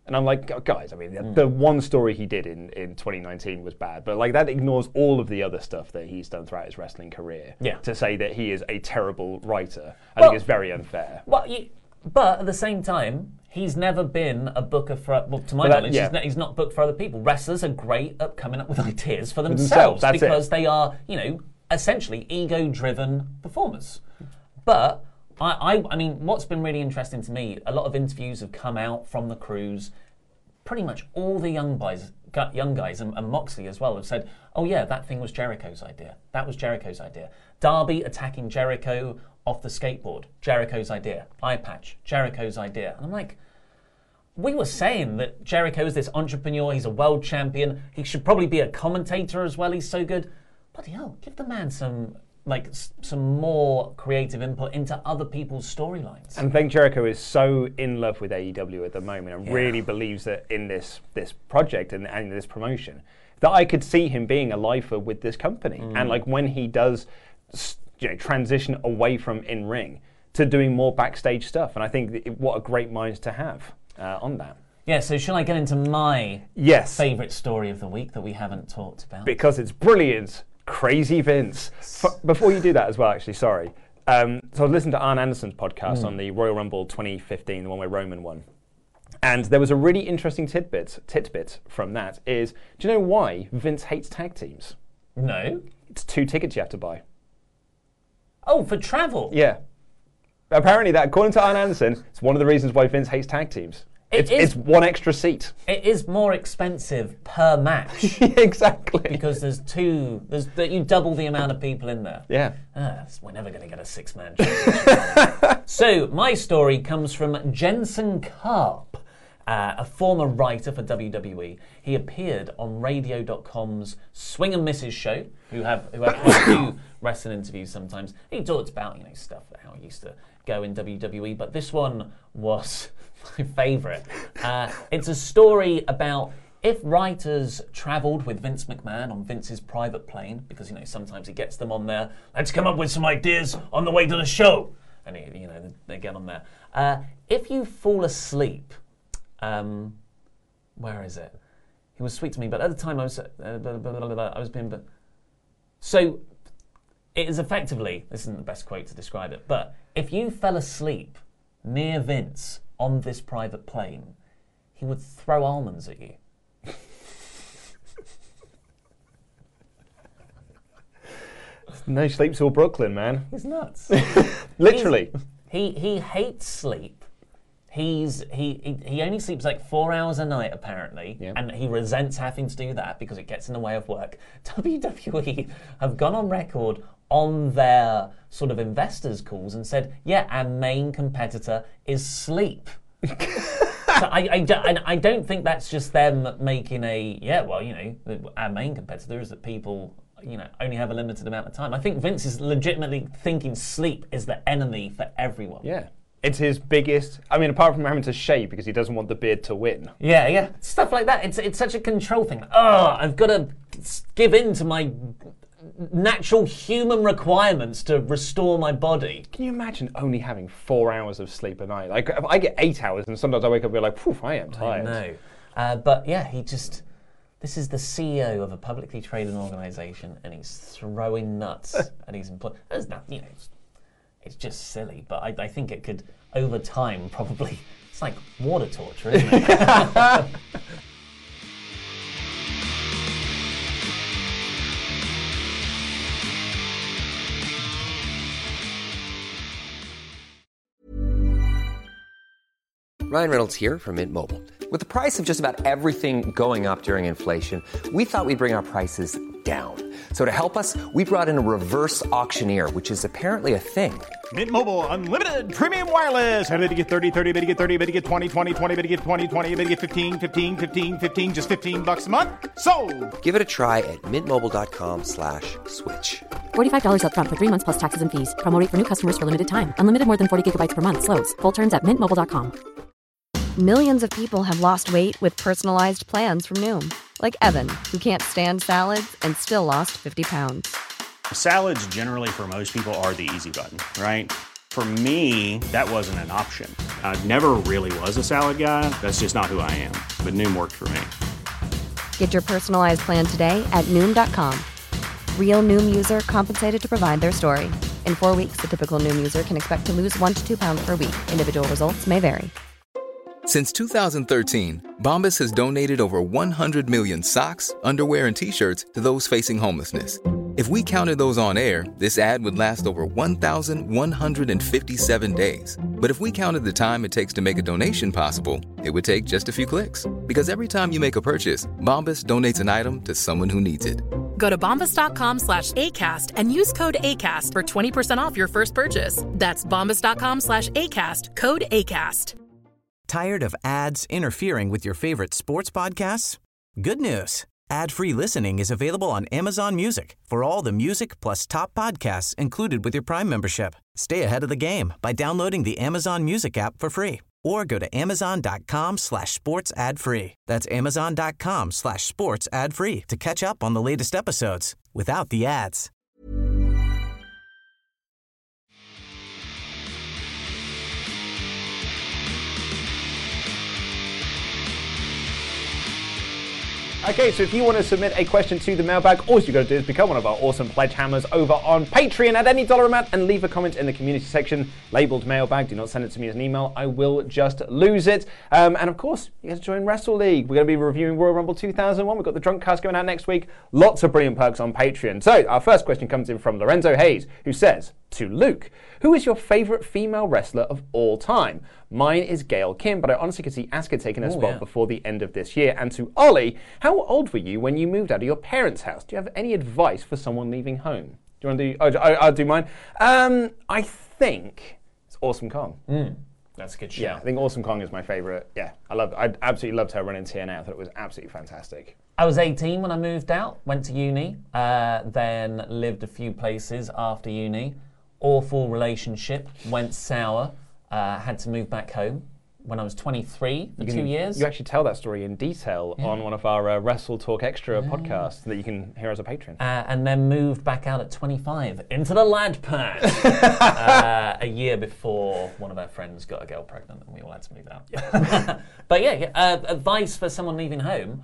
And I'm like, guys, I mean, mm. the one story he did in, in twenty nineteen was bad, but like that ignores all of the other stuff that he's done throughout his wrestling career. Yeah. To say that he is a terrible writer, I well, think is very unfair. Well, you, but at the same time, he's never been a booker for, well, to my well, that, knowledge, yeah. he's, not, he's not booked for other people. Wrestlers are great at coming up with ideas for themselves, themselves because it. they are, you know, essentially ego-driven performers. But I, I, I mean, what's been really interesting to me, a lot of interviews have come out from the cruise. Pretty much all the young guys, young guys, and, and Moxley as well, have said, "Oh yeah, that thing was Jericho's idea. That was Jericho's idea." Darby attacking Jericho off the skateboard, Jericho's idea. Eye patch, Jericho's idea. And I'm like, we were saying that Jericho is this entrepreneur. He's a world champion. He should probably be a commentator as well. He's so good. Bloody hell, give the man some. like some more creative input into other people's storylines. And I think Jericho is so in love with A E W at the moment and yeah. really believes that in this this project and, and this promotion that I could see him being a lifer with this company. Mm. And like when he does you know, transition away from in-ring to doing more backstage stuff. And I think that, what a great mind to have uh, on that. Yeah, so shall I get into my yes. favourite story of the week that we haven't talked about? Because it's brilliant. Crazy Vince. F- before you do that as well, actually, sorry. Um, so I was listening to Arn Anderson's podcast mm. on the Royal Rumble twenty fifteen, the one where Roman won. And there was a really interesting tidbit, tidbit from that is, do you know why Vince hates tag teams? No. It's two tickets you have to buy. Oh, for travel? Yeah. Apparently that, according to Arn Anderson, it's one of the reasons why Vince hates tag teams. It it's, is, it's one extra seat. It is more expensive per match. Exactly. Because there's two, there's you double the amount of people in there. Yeah. Ah, we're never going to get a six-man championship. So, my story comes from Jensen Karp, uh, a former writer for W W E. He appeared on Radio dot com's Swing and Misses show, who have who have quite a few wrestling interviews sometimes. He talked about, you know, stuff, how he used to go in W W E, but this one was my favourite. Uh, it's a story about if writers travelled with Vince McMahon on Vince's private plane, because, you know, sometimes he gets them on there, let's come up with some ideas on the way to the show. And, he, you know, they get on there. Uh, if you fall asleep, um, where is it? He was sweet to me, but at the time I was, uh, blah, blah, blah, blah, I was being, but so it is effectively, this isn't the best quote to describe it, but if you fell asleep near Vince on this private plane, he would throw almonds at you. No sleep till Brooklyn, man. He's nuts. Literally. He's, he he hates sleep. He's he, he he only sleeps like four hours a night apparently, yeah. and he resents having to do that because it gets in the way of work. W W E have gone on record on their sort of investors' calls and said, yeah, our main competitor is sleep. So I, I, I don't think that's just them making a, yeah, well, you know, our main competitor is that people, you know, only have a limited amount of time. I think Vince is legitimately thinking sleep is the enemy for everyone. Yeah. It's his biggest, I mean, apart from having to shave because he doesn't want the beard to win. Yeah, yeah. Stuff like that. It's it's such a control thing. Oh, I've got to give in to my natural human requirements to restore my body. Can you imagine only having four hours of sleep a night? Like, if I get eight hours and sometimes I wake up and be like, phew, I am tired. I know. Uh, but yeah, he just, this is the C E O of a publicly traded organisation and he's throwing nuts at his employees. There's not, you know, it's, it's just silly, but I, I think it could, over time, probably, it's like water torture, isn't it? Ryan Reynolds here from Mint Mobile. With the price of just about everything going up during inflation, we thought we'd bring our prices down. So to help us, we brought in a reverse auctioneer, which is apparently a thing. Mint Mobile Unlimited Premium Wireless. How to get thirty, thirty, how to get thirty, how to get twenty, twenty, twenty, how to get twenty, twenty, how to get fifteen, fifteen, fifteen, fifteen, just fifteen bucks a month? Sold! Give it a try at mintmobile.com slash switch. forty-five dollars up front for three months plus taxes and fees. Promo rate for new customers for limited time. Unlimited more than forty gigabytes per month. Slows full terms at mint mobile dot com. Millions of people have lost weight with personalized plans from Noom. Like Evan, who can't stand salads and still lost fifty pounds. Salads generally for most people are the easy button, right? For me, that wasn't an option. I never really was a salad guy. That's just not who I am. But Noom worked for me. Get your personalized plan today at Noom dot com. Real Noom user compensated to provide their story. In four weeks, the typical Noom user can expect to lose one to two pounds per week. Individual results may vary. Since two thousand thirteen, Bombas has donated over one hundred million socks, underwear, and T-shirts to those facing homelessness. If we counted those on air, this ad would last over one thousand one hundred fifty-seven days. But if we counted the time it takes to make a donation possible, it would take just a few clicks. Because every time you make a purchase, Bombas donates an item to someone who needs it. Go to bombas.com slash ACAST and use code ACAST for twenty percent off your first purchase. That's bombas.com slash ACAST, code ACAST. Tired of ads interfering with your favorite sports podcasts? Good news. Ad-free listening is available on Amazon Music for all the music plus top podcasts included with your Prime membership. Stay ahead of the game by downloading the Amazon Music app for free or go to amazon.com slash sports ad free. That's amazon.com slash sports ad free to catch up on the latest episodes without the ads. Okay, so if you want to submit a question to the mailbag, all you got to do is become one of our awesome pledge hammers over on Patreon at any dollar amount and leave a comment in the community section labeled mailbag. Do not send it to me as an email. I will just lose it. Um, and of course, you get to join Wrestle League. We're going to be reviewing Royal Rumble two thousand one. We've got the Drunk Cast going out next week. Lots of brilliant perks on Patreon. So our first question comes in from Lorenzo Hayes, who says, to Luke, who is your favourite female wrestler of all time? Mine is Gail Kim, but I honestly could see Asuka taking her Ooh, spot yeah. before the end of this year. And to Ollie, how old were you when you moved out of your parents' house? Do you have any advice for someone leaving home? Do you want to do? Oh, I, I'll do mine. Um, I think it's Awesome Kong. Mm, that's a good show. Yeah, I think Awesome Kong is my favourite. Yeah, I love. I absolutely loved her running T N A. I thought it was absolutely fantastic. I was eighteen when I moved out, went to uni, uh, then lived a few places after uni. Awful relationship, went sour, uh, had to move back home when I was twenty-three for You can- two years. You actually tell that story in detail Yeah. on one of our uh, Wrestle Talk Extra Yeah. podcasts that you can hear as a patron. Uh, and then moved back out at twenty-five into the lad pad uh, a year before one of our friends got a girl pregnant and we all had to move out. But yeah, yeah, uh, advice for someone leaving home,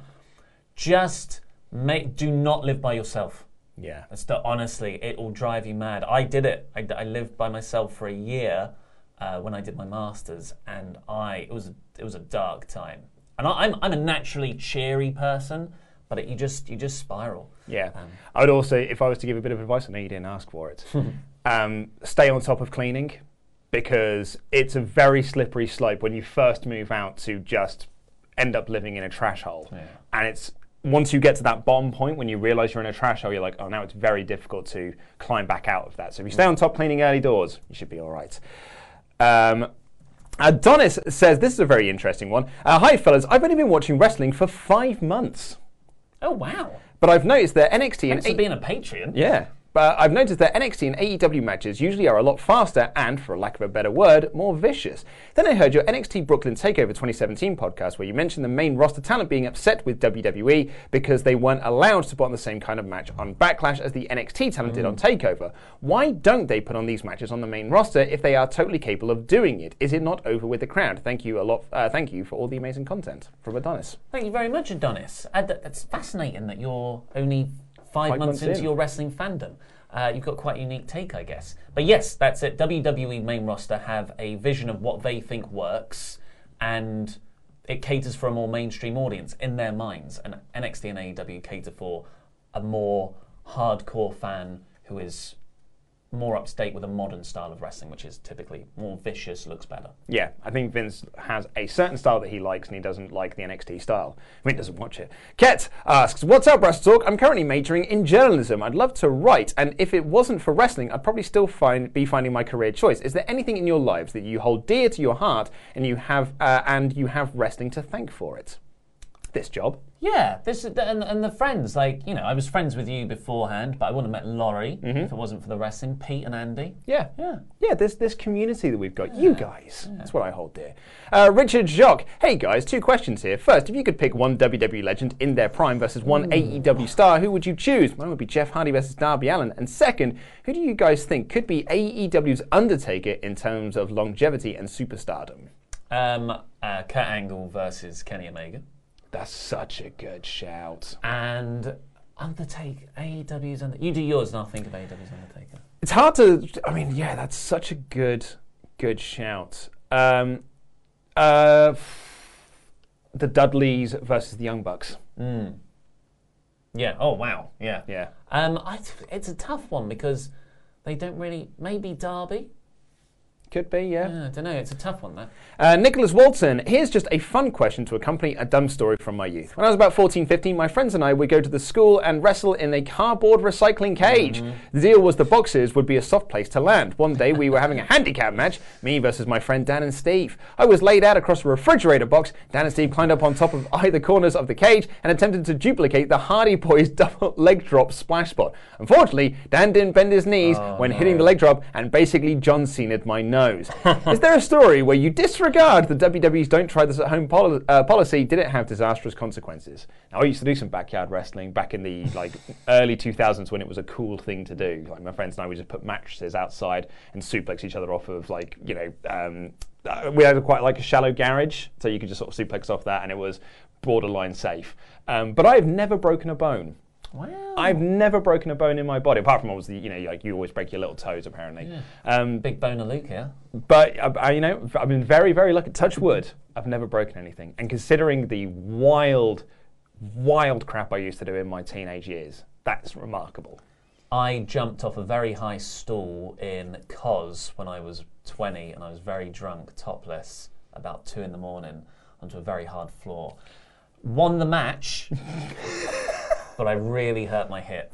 just make, do not live by yourself. Yeah. That's the, honestly, it will drive you mad. I did it. I, I lived by myself for a year uh, when I did my masters, and I it was it was a dark time. And I, I'm I'm a naturally cheery person, but it, you just you just spiral. Yeah. Um, I would also, if I was to give a bit of advice, I know you didn't ask for it, um, stay on top of cleaning, because it's a very slippery slope when you first move out to just end up living in a trash hole. Yeah. And it's once you get to that bottom point, when you realise you're in a trash hole, you're like, oh, now it's very difficult to climb back out of that. So if you stay on top cleaning early doors, you should be all right. Um, Adonis says, this is a very interesting one. Uh, Hi, fellas. I've only been watching wrestling for five months. oh wow! But I've noticed that N X T Thanks and for being a Patreon. Yeah. But I've noticed that N X T and A E W matches usually are a lot faster and, for lack of a better word, more vicious. Then I heard your N X T Brooklyn Takeover twenty seventeen podcast where you mentioned the main roster talent being upset with W W E because they weren't allowed to put on the same kind of match on Backlash as the N X T talent did on Takeover. Why don't they put on these matches on the main roster if they are totally capable of doing it? Is it not over with the crowd? Thank you a lot. Uh, thank you for all the amazing content. From Adonis. Thank you very much, Adonis. Uh, th- it's fascinating that you're only five, Five months, months into in. your wrestling fandom. Uh, you've got quite a unique take, I guess. But yes, that's it. W W E main roster have a vision of what they think works, and it caters for a more mainstream audience in their minds. And N X T and A E W cater for a more hardcore fan who is more up to date with a modern style of wrestling, which is typically more vicious, looks better. Yeah, I think Vince has a certain style that he likes and he doesn't like the N X T style. I mean, he doesn't watch it. Ket asks, what's up, Wrestle Talk? I'm currently majoring in journalism. I'd love to write, and if it wasn't for wrestling, I'd probably still find, be finding my career choice. Is there anything in your lives that you hold dear to your heart and you have uh, and you have wrestling to thank for it? this job. Yeah, this and, and the friends, like, you know, I was friends with you beforehand, but I wouldn't have met Laurie mm-hmm. if it wasn't for the wrestling. Pete and Andy. Yeah. Yeah. Yeah, there's this community that we've got. Yeah. You guys. Yeah. That's what I hold dear. Uh, Richard Jacques. Hey, guys, two questions here. First, if you could pick one W W E legend in their prime versus one Ooh. A E W star, who would you choose? Mine would be Jeff Hardy versus Darby Allin. And second, who do you guys think could be A E W's Undertaker in terms of longevity and superstardom? Um, uh, Kurt Angle versus Kenny Omega. That's such a good shout. And Undertaker, A E W's Undertaker. You do yours and I'll think of A E W's Undertaker. It's hard to, I mean, yeah, that's such a good, good shout. Um, uh, the Dudleys versus the Young Bucks. Mm. Yeah, oh wow, yeah. Yeah. Um, I, it's a tough one because they don't really, maybe Darby? Could be, yeah. yeah. I don't know, it's a tough one, though. Uh, Nicholas Walton, here's just a fun question to accompany a dumb story from my youth. When I was about fourteen, fifteen, my friends and I would go to the school and wrestle in a cardboard recycling cage. Mm-hmm. The deal was the boxes would be a soft place to land. One day we were having a handicap match, me versus my friend Dan and Steve. I was laid out across a refrigerator box. Dan and Steve climbed up on top of either corners of the cage and attempted to duplicate the Hardy Boys double leg drop splash spot. Unfortunately, Dan didn't bend his knees oh, when no. hitting the leg drop and basically John Cena'd my nose. Is there a story where you disregard the W W E's don't try this at home poli- uh, policy? Did it have disastrous consequences? Now, I used to do some backyard wrestling back in the like early two thousands when it was a cool thing to do. Like my friends and I would just put mattresses outside and suplex each other off of like, you know, um, uh, we had quite like a shallow garage, so you could just sort of suplex off that and it was borderline safe. Um, but I've never broken a bone. Wow. I've never broken a bone in my body, apart from obviously, you know, like you always break your little toes, apparently. Yeah. Um, Big boner Luke here. But, uh, I, you know, I've been very, very lucky. Touch wood, I've never broken anything. And considering the wild, wild crap I used to do in my teenage years, that's remarkable. I jumped off a very high stool in Cos when I was twenty, and I was very drunk, topless, about two in the morning, onto a very hard floor. Won the match. But I really hurt my hip.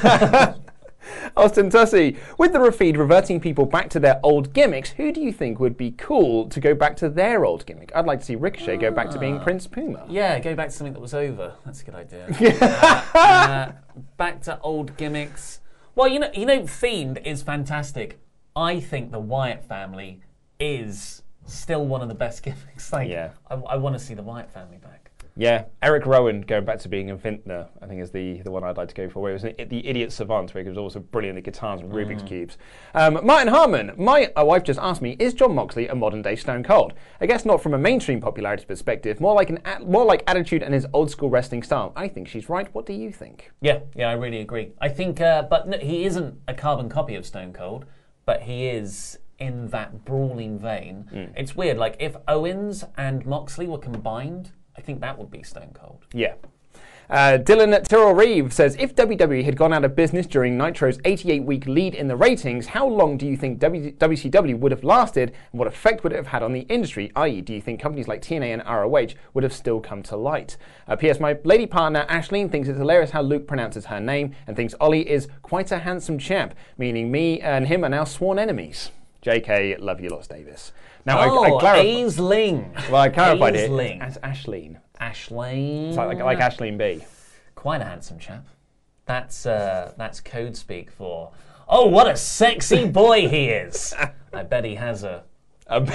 Austin Tussey, with the Rafid reverting people back to their old gimmicks, who do you think would be cool to go back to their old gimmick? I'd like to see Ricochet ah. go back to being Prince Puma. Yeah, go back to something that was over. That's a good idea. uh, uh, back to old gimmicks. Well, you know, you know, Fiend is fantastic. I think the Wyatt family is still one of the best gimmicks. Like, yeah. I, I want to see the Wyatt family back. Yeah, Eric Rowan going back to being a vintner, I think is the, the one I'd like to go for, where it was an, the Idiot Savant, where he was also brilliant at guitars and Rubik's mm. Cubes. Um, Martin Harmon, my uh, wife just asked me, is Jon Moxley a modern-day Stone Cold? I guess not from a mainstream popularity perspective, more like an more like attitude and his old-school wrestling style. I think she's right. What do you think? Yeah, yeah, I really agree. I think, uh, but no, he isn't a carbon copy of Stone Cold, but he is in that brawling vein. Mm. It's weird, like if Owens and Moxley were combined, I think that would be Stone Cold. Yeah. Uh, Dylan Tyrrell Reeve says, if W W E had gone out of business during Nitro's eighty-eight week lead in the ratings, how long do you think W C W would have lasted and what effect would it have had on the industry? that is, do you think companies like T N A and R O H would have still come to light? Uh, P S. My lady partner Ashleen thinks it's hilarious how Luke pronounces her name and thinks Ollie is quite a handsome chap, meaning me and him are now sworn enemies. J K, love you, Lost Davis. Now, oh, I, I clarified. Aisling. Well, I clarified Aisling. it as Ashleen. Ashleen. It's like, like Ashleen B. Quite a handsome chap. That's uh, that's code speak for, oh, what a sexy boy he is. I bet he has a. um,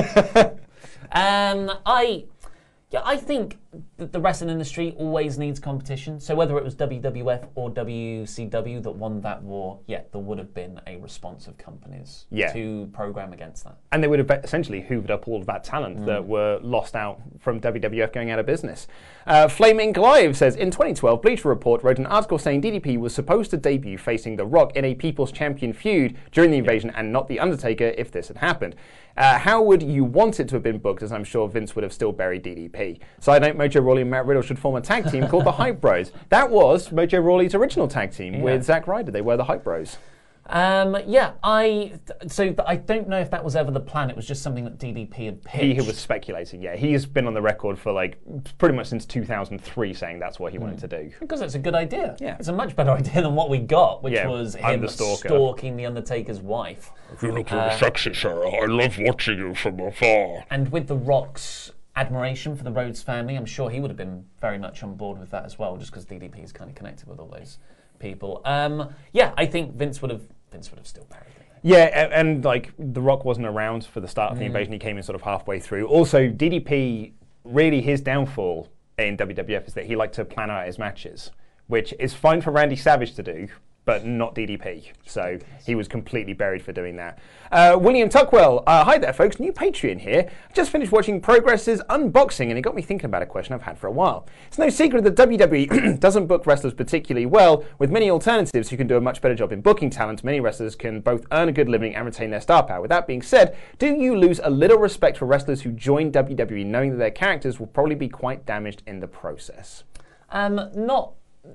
I, yeah, I think that the wrestling industry always needs competition. So whether it was W W F or W C W that won that war, yeah, there would have been a response of companies yeah. to program against that. And they would have essentially hoovered up all of that talent mm. that were lost out from W W F going out of business. Uh, Flaming Clive says, in twenty twelve, Bleacher Report wrote an article saying D D P was supposed to debut facing The Rock in a People's Champion feud during the invasion yeah. and not The Undertaker if this had happened. Uh, how would you want it to have been booked, as I'm sure Vince would have still buried D D P? Side note, Mojo Rawley and Matt Riddle should form a tag team called the Hype Bros. That was Mojo Rawley's original tag team yeah. with Zack Ryder. They were the Hype Bros. Um, yeah, I so I don't know if that was ever the plan. It was just something that D D P had pitched. He was speculating, yeah. He's been on the record for like pretty much since two thousand three saying that's what he mm. wanted to do. Because it's a good idea. Yeah. It's a much better idea than what we got, which yeah, was I'm him the stalker. stalking The Undertaker's wife. You look really uh, sexy, Sarah. I love watching you from afar. And with The Rock's admiration for the Rhodes family. I'm sure he would have been very much on board with that as well, just because D D P is kind of connected with all those people. Um, yeah, I think Vince would have Vince would have still buried it. Yeah, and, and like The Rock wasn't around for the start of the Mm. invasion. He came in sort of halfway through. Also, D D P, really his downfall in W W F is that he liked to plan out his matches, which is fine for Randy Savage to do, but not D D P. So he was completely buried for doing that. Uh, William Tuckwell, uh, hi there folks, new Patreon here. I just finished watching Progress's unboxing and it got me thinking about a question I've had for a while. It's no secret that W W E doesn't book wrestlers particularly well. With many alternatives who can do a much better job in booking talent, many wrestlers can both earn a good living and retain their star power. With that being said, do you lose a little respect for wrestlers who join W W E knowing that their characters will probably be quite damaged in the process? Um, not...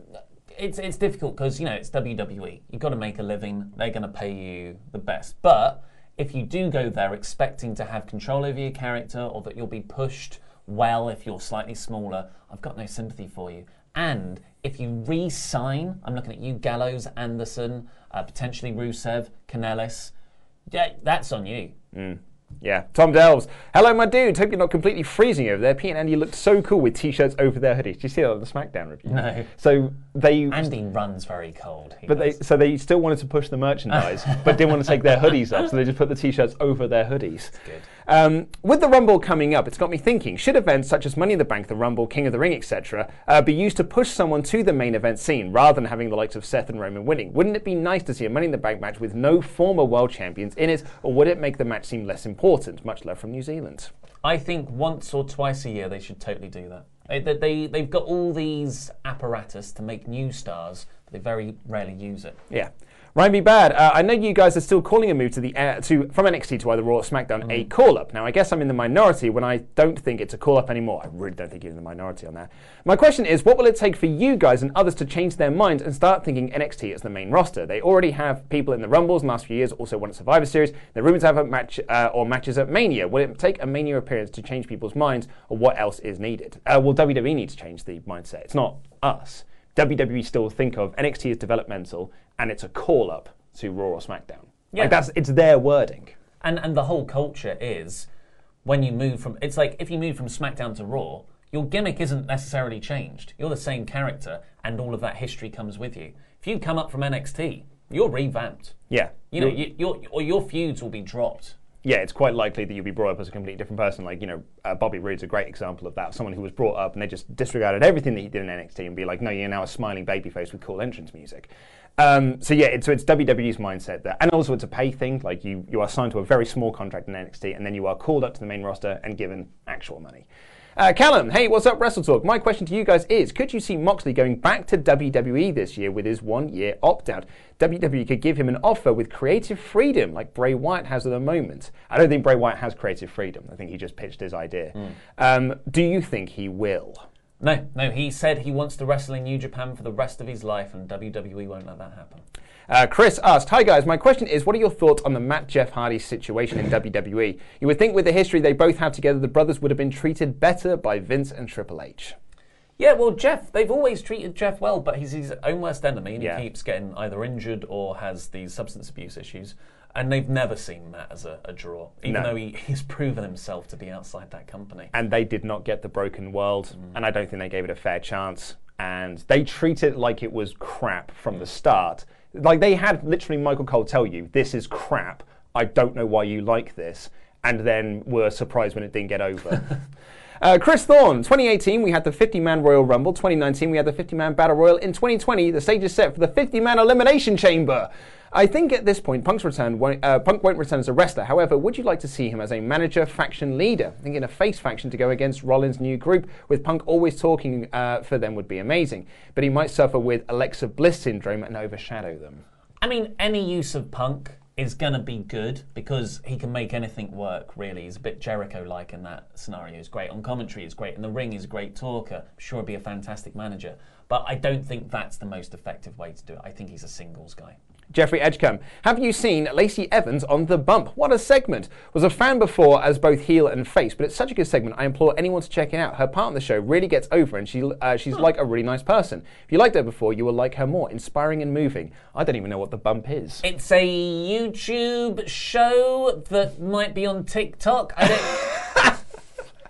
It's it's difficult because, you know, it's W W E. You've got to make a living. They're going to pay you the best. But if you do go there expecting to have control over your character or that you'll be pushed well if you're slightly smaller, I've got no sympathy for you. And if you re-sign, I'm looking at you, Gallows, Anderson, uh, potentially Rusev, Kanellis, yeah, that's on you. Mm. Yeah. Tom Delves. Hello, my dudes. Hope you're not completely freezing over there. Pete and Andy looked so cool with T-shirts over their hoodies. Did you see that on the SmackDown review? No. So they... Andy runs very cold. But does. they so they still wanted to push the merchandise, but didn't want to take their hoodies up, so they just put the T-shirts over their hoodies. That's good. Um, with the Rumble coming up, it's got me thinking, should events such as Money in the Bank, the Rumble, King of the Ring, et cetera, uh, be used to push someone to the main event scene, rather than having the likes of Seth and Roman winning? Wouldn't it be nice to see a Money in the Bank match with no former world champions in it, or would it make the match seem less important? Much love from New Zealand. I think once or twice a year they should totally do that. They, they, they, they've got all these apparatus to make new stars, but they very rarely use it. Yeah. Ryan B. Bad, uh, I know you guys are still calling a move to the uh, to from N X T to either Raw or SmackDown mm-hmm. a call-up. Now, I guess I'm in the minority when I don't think it's a call-up anymore. I really don't think you're in the minority on that. My question is, what will it take for you guys and others to change their minds and start thinking N X T as the main roster? They already have people in the Rumbles in the last few years, also won at Survivor Series. They're rumored to have a match uh, or matches at Mania. Will it take a Mania appearance to change people's minds, or what else is needed? Uh, well, W W E needs to change the mindset. It's not us. W W E still think of N X T as developmental, and it's a call-up to Raw or SmackDown. Yeah. Like that's it's their wording. And and the whole culture is when you move from it's like if you move from SmackDown to Raw, your gimmick isn't necessarily changed. You're the same character and all of that history comes with you. If you come up from N X T, you're revamped. Yeah. You know, you, your or your feuds will be dropped. Yeah, it's quite likely that you'll be brought up as a completely different person. Like, you know, uh, Bobby Roode's a great example of that. Someone who was brought up and they just disregarded everything that he did in N X T and be like, no, you're now a smiling babyface with cool entrance music. Um, so yeah, it's, so it's W W E's mindset there. And also it's a pay thing. Like you, you are signed to a very small contract in N X T and then you are called up to the main roster and given actual money. Uh, Callum, hey, what's up, Wrestle Talk? My question to you guys is, could you see Moxley going back to W W E this year with his one-year opt-out? W W E could give him an offer with creative freedom like Bray Wyatt has at the moment. I don't think Bray Wyatt has creative freedom. I think he just pitched his idea. Mm. Um, do you think he will? No, no, he said he wants to wrestle in New Japan for the rest of his life, and W W E won't let that happen. Uh, Chris asked, hi guys, my question is, what are your thoughts on the Matt Jeff Hardy situation in W W E? You would think with the history they both have together, the brothers would have been treated better by Vince and Triple H. Yeah, well, Jeff, they've always treated Jeff well, but he's his own worst enemy, and yeah. he keeps getting either injured or has these substance abuse issues. And they've never seen Matt as a, a draw, even no. though he, he's proven himself to be outside that company. And they did not get the Broken World, mm. and I don't think they gave it a fair chance. And they treated it like it was crap from the start. Like, they had literally Michael Cole tell you, this is crap, I don't know why you like this, and then were surprised when it didn't get over. Uh, Chris Thorne, twenty eighteen we had the fifty-man Royal Rumble, twenty nineteen we had the fifty-man Battle Royal, in twenty twenty the stage is set for the fifty-man Elimination Chamber. I think at this point Punk's return won't, uh, Punk won't return as a wrestler, however, would you like to see him as a manager, faction leader? I think in a face faction to go against Rollins' new group, with Punk always talking uh, for them would be amazing, but he might suffer with Alexa Bliss syndrome and overshadow them. I mean, any use of Punk is going to be good because he can make anything work, really. He's a bit Jericho-like in that scenario. He's great on commentary, he's great in the ring, he's a great talker. I'm sure he'll be a fantastic manager. But I don't think that's the most effective way to do it. I think he's a singles guy. Jeffrey Edgecombe, have you seen Lacey Evans on The Bump? What a segment. Was a fan before as both heel and face, but it's such a good segment, I implore anyone to check it out. Her part in the show really gets over, and she uh, she's huh. like a really nice person. If you liked her before, you will like her more. Inspiring and moving. I don't even know what The Bump is. It's a YouTube show that might be on TikTok. I don't...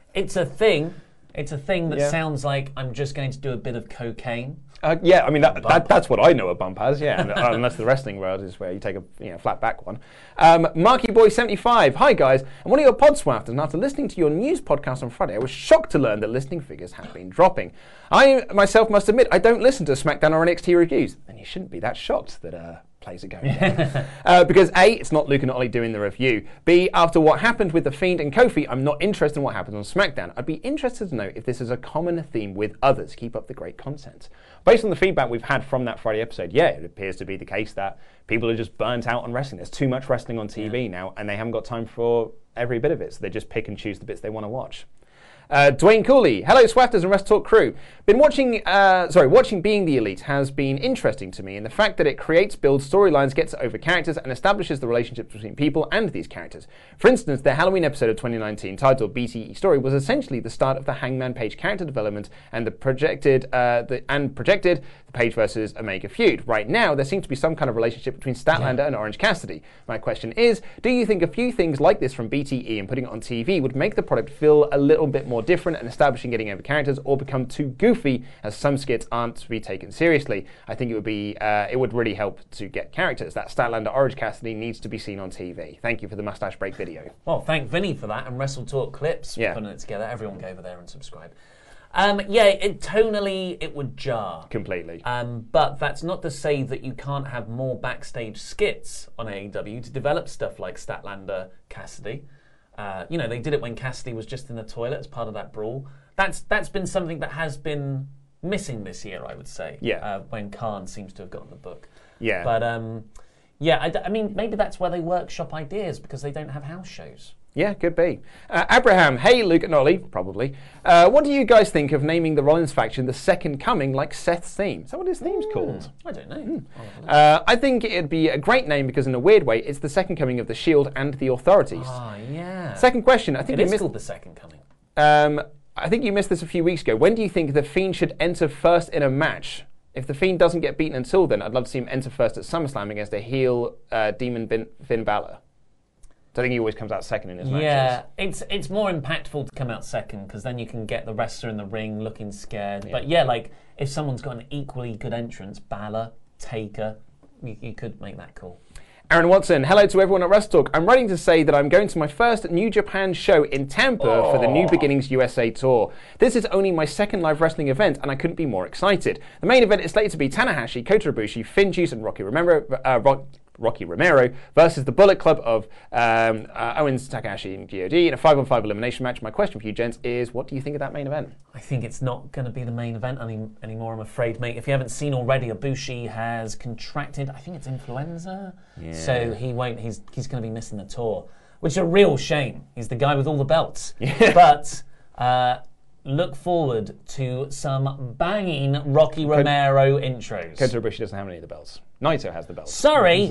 It's a thing. It's a thing that Yeah. sounds like I'm just going to do a bit of cocaine. Uh, yeah, I mean, that, that, that's what I know a bump as, yeah, and, uh, unless the wrestling world is where you take a you know, flat back one. Um, Marky Boy seventy-five, hi guys, I'm one of your pod swafters, and after listening to your news podcast on Friday, I was shocked to learn that listening figures have been dropping. I myself must admit, I don't listen to SmackDown or N X T reviews, and you shouldn't be that shocked that uh, plays are going down. uh, because A, it's not Luke and Ollie doing the review. B, after what happened with The Fiend and Kofi, I'm not interested in what happens on SmackDown. I'd be interested to know if this is a common theme with others. Keep up the great content. Based on the feedback we've had from that Friday episode, yeah, it appears to be the case that people are just burnt out on wrestling. There's too much wrestling on T V yeah. now, and they haven't got time for every bit of it, so they just pick and choose the bits they want to watch. Uh, Dwayne Cooley, hello Swafters and Rest Talk crew. Been watching, uh, sorry, watching Being the Elite has been interesting to me in the fact that it creates, builds storylines, gets over characters, and establishes the relationships between people and these characters. For instance, the Halloween episode of twenty nineteen titled B T E Story was essentially the start of the Hangman Page character development and the projected uh, the, and projected the Page versus Omega feud. Right now, there seems to be some kind of relationship between Statlander yeah. and Orange Cassidy. My question is, do you think a few things like this from B T E and putting it on T V would make the product feel a little bit more different and establishing getting over characters, or become too goofy as some skits aren't to be taken seriously? I think it would be uh, it would really help to get characters. That Statlander Orange Cassidy needs to be seen on T V. Thank you for the mustache break video. Well, thank Vinny for that and Wrestle Talk Clips for yeah. putting it together. Everyone go over there and subscribe. Um, yeah, it, tonally it would jar completely. Um, but that's not to say that you can't have more backstage skits on A E W to develop stuff like Statlander Cassidy. Uh, you know, they did it when Cassidy was just in the toilet as part of that brawl. That's that's been something that has been missing this year, I would say. Yeah. Uh, when Khan seems to have gotten the book. Yeah. But um, yeah, I, I mean, maybe that's where they workshop ideas because they don't have house shows. Yeah, could be. Uh, Abraham, hey Luke and Ollie, probably. Uh, what do you guys think of naming the Rollins faction the Second Coming like Seth's theme? Is that what his theme's mm, called? I don't know. Mm. Uh, I think it'd be a great name because in a weird way, it's the Second Coming of the Shield and the Authorities. Ah, yeah. Second question. I think it you is missed, called the Second Coming. Um, I think you missed this a few weeks ago. When do you think the Fiend should enter first in a match? If the Fiend doesn't get beaten until then, I'd love to see him enter first at SummerSlam against a heel uh, Demon Finn, Finn Balor. So I think he always comes out second in his matches. Yeah, it's it's more impactful to come out second because then you can get the wrestler in the ring looking scared. Yeah. But yeah, like if someone's got an equally good entrance, Balor, Taker, you, you could make that cool. Aaron Watson, hello to everyone at Wrestle Talk. I'm writing to say that I'm going to my first New Japan show in Tampa oh. for the New Beginnings U S A tour. This is only my second live wrestling event, and I couldn't be more excited. The main event is slated to be Tanahashi, Kota Ibushi, Finn Juice, and Rocky Romero. Uh, Rock, Rocky Romero versus the Bullet Club of um, uh, Owens, Takahashi, and G O D in a five on five elimination match. My question for you, gents, is what do you think of that main event? I think it's not going to be the main event any, anymore, I'm afraid, mate. If you haven't seen already, Ibushi has contracted, I think it's influenza, yeah. so he won't. He's he's going to be missing the tour, which is a real shame. He's the guy with all the belts, yeah. but. Uh, Look forward to some banging Rocky Romero intros. Kota Ibushi doesn't have any of the belts. Naito has the belts. Sorry,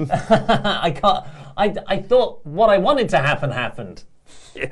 I can't. I, I thought what I wanted to happen happened. Yeah,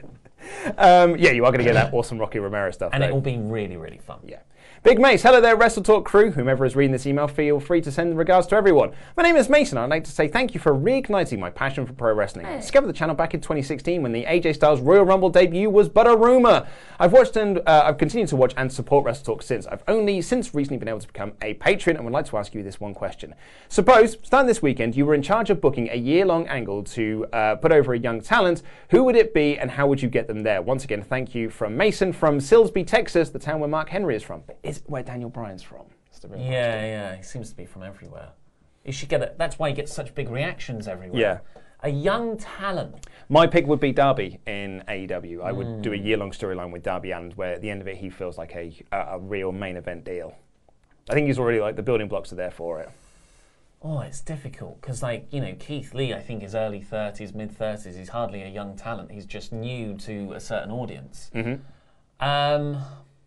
um, yeah you are going to get that awesome Rocky Romero stuff, and though. It will be really, really fun. Yeah. Big Mace, hello there, Wrestle Talk crew. Whomever is reading this email, feel free to send regards to everyone. My name is Mason. I'd like to say thank you for reigniting my passion for pro wrestling. I discovered the channel back in twenty sixteen when the A J Styles Royal Rumble debut was but a rumor. I've watched and uh, I've continued to watch and support Wrestle Talk since. I've only since recently been able to become a patron and would like to ask you this one question. Suppose, starting this weekend, you were in charge of booking a year-long angle to uh, put over a young talent. Who would it be and how would you get them there? Once again, thank you from Mason from Silsbee, Texas, the town where Mark Henry is from. Is where Daniel Bryan's from? Yeah, question. yeah, he seems to be from everywhere. You should get it. That's why he gets such big reactions everywhere. Yeah. A young talent. My pick would be Darby in A E W. I would mm. do a year-long storyline with Darby Allin where at the end of it he feels like a, a, a real main event deal. I think he's already, like, the building blocks are there for it. Oh, it's difficult because, like, you know, Keith Lee, I think is early thirties, mid thirties. He's hardly a young talent. He's just new to a certain audience. Mm-hmm. Um,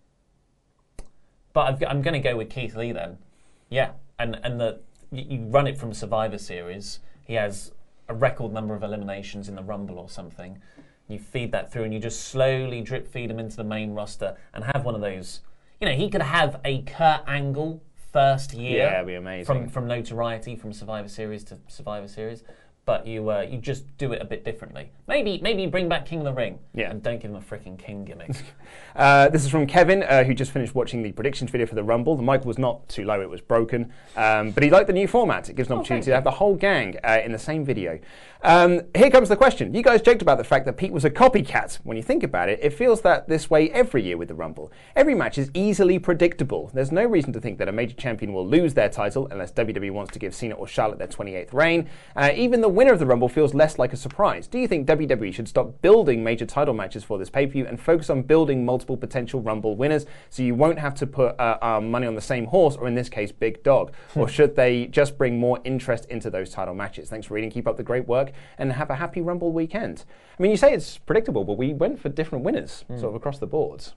but I've, I'm going to go with Keith Lee then. Yeah, and and the you run it from Survivor Series. He has a record number of eliminations in the Rumble or something. You feed that through and you just slowly drip feed him into the main roster and have one of those. You know, he could have a Kurt Angle first year. Yeah, that'd be amazing. From, from notoriety, from Survivor Series to Survivor Series. but you uh, you just do it a bit differently. Maybe maybe bring back King of the Ring yeah. and don't give him a freaking king gimmick. uh, this is from Kevin, uh, who just finished watching the predictions video for the Rumble. The mic was not too low, it was broken. Um, but he liked the new format. It gives an opportunity oh, to have the whole gang uh, in the same video. Um, here comes the question. You guys joked about the fact that Pete was a copycat. When you think about it, it feels that this way every year with the Rumble. Every match is easily predictable. There's no reason to think that a major champion will lose their title unless W W E wants to give Cena or Charlotte their twenty-eighth reign. Uh, even the winner of the Rumble feels less like a surprise. Do you think W W E should stop building major title matches for this pay-per-view and focus on building multiple potential Rumble winners so you won't have to put uh, our money on the same horse, or in this case, Big Dog? Or should they just bring more interest into those title matches? Thanks for reading. Keep up the great work and have a happy Rumble weekend. I mean, you say it's predictable, but we went for different winners mm. sort of across the boards.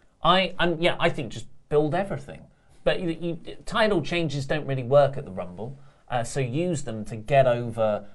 I um, yeah, I think just build everything. But you, you, title changes don't really work at the Rumble, uh, so use them to get over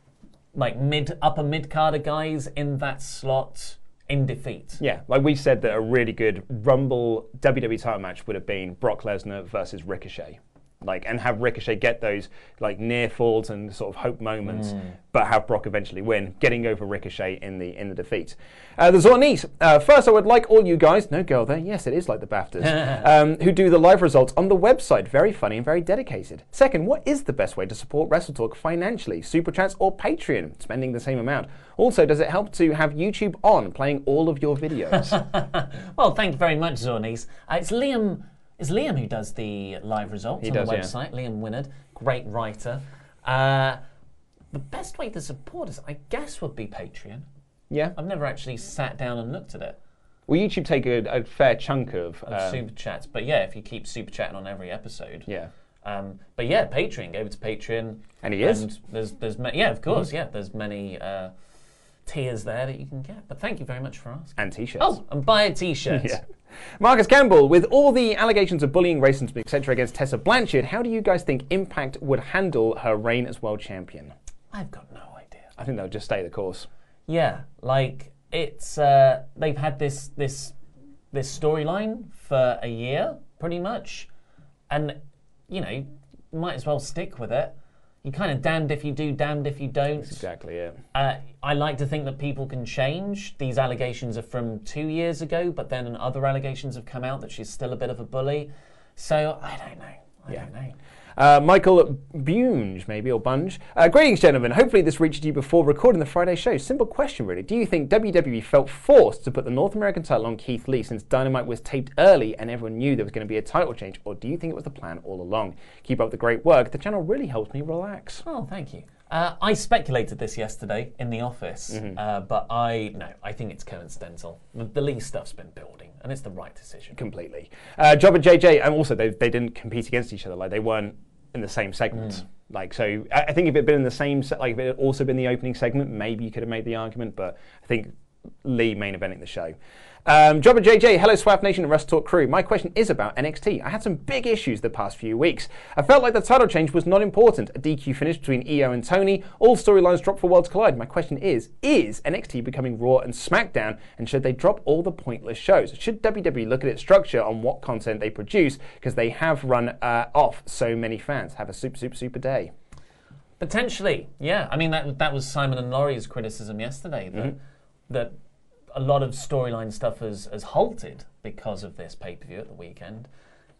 like mid upper mid carder guys in that slot in defeat. Yeah, like we said that a really good Rumble W W E title match would have been Brock Lesnar versus Ricochet. Like, and have Ricochet get those like near falls and sort of hope moments, mm. but have Brock eventually win, getting over Ricochet in the in the defeat. Uh, the Zornese. Uh, first, I would like all you guys, no girl there, yes, it is like the BAFTAs, um, who do the live results on the website. Very funny and very dedicated. Second, what is the best way to support WrestleTalk financially? Super Chats or Patreon? Spending the same amount. Also, does it help to have YouTube on, playing all of your videos? Well, thank you very much, Zornese. Uh, it's Liam. It's Liam who does the live results he on does, the website. Yeah. Liam Winnard, great writer. Uh, the best way to support us, I guess, would be Patreon. Yeah. I've never actually sat down and looked at it. Well, YouTube take a, a fair chunk of... of um, super chats. But yeah, if you keep super chatting on every episode. Yeah. Um, but yeah, Patreon, go over to Patreon. And he is? And there's, there's ma- yeah, of course, yeah. There's many uh, tiers there that you can get. But thank you very much for asking. And T-shirts. Oh, and buy a T-shirt. Yeah. Marcus Campbell, with all the allegations of bullying, racism, et cetera against Tessa Blanchard, how do you guys think Impact would handle her reign as world champion? I've got no idea. I think they'll just stay the course. Yeah, like it's uh, they've had this this this storyline for a year, pretty much, and you know, might as well stick with it. You're kind of damned if you do, damned if you don't. That's exactly it. Uh, I like to think that people can change. These allegations are from two years ago, but then other allegations have come out that she's still a bit of a bully. So I don't know. I yeah. don't know. Uh, Michael Bunge, maybe, or Bunge. Uh, greetings, gentlemen. Hopefully this reached you before recording the Friday show. Simple question, really. Do you think W W E felt forced to put the North American title on Keith Lee since Dynamite was taped early and everyone knew there was going to be a title change? Or do you think it was the plan all along? Keep up the great work. The channel really helps me relax. Oh, thank you. Uh, I speculated this yesterday in the office, mm-hmm. uh, but I, no, I think it's coincidental. The, the Lee stuff's been building, and it's the right decision. Completely. Uh, Job and J J, and also they, they didn't compete against each other. Like, they weren't in the same segment. Mm. Like, so I think if it had been in the same, se- like if it had also been the opening segment, maybe you could have made the argument, but I think Lee main eventing the show. Um, Jobber J J, hello Swap Nation and WrestleTalk crew. My question is about N X T. I had some big issues the past few weeks. I felt like the title change was not important. A D Q finish between E O and Tony. All storylines dropped for Worlds Collide. My question is, is N X T becoming Raw and SmackDown, and should they drop all the pointless shows? Should W W E look at its structure on what content they produce, because they have run uh, off so many fans? Have a super, super, super day. Potentially, yeah. I mean, that that was Simon and Laurie's criticism yesterday, that, mm-hmm. that a lot of storyline stuff has, has halted because of this pay-per-view at the weekend.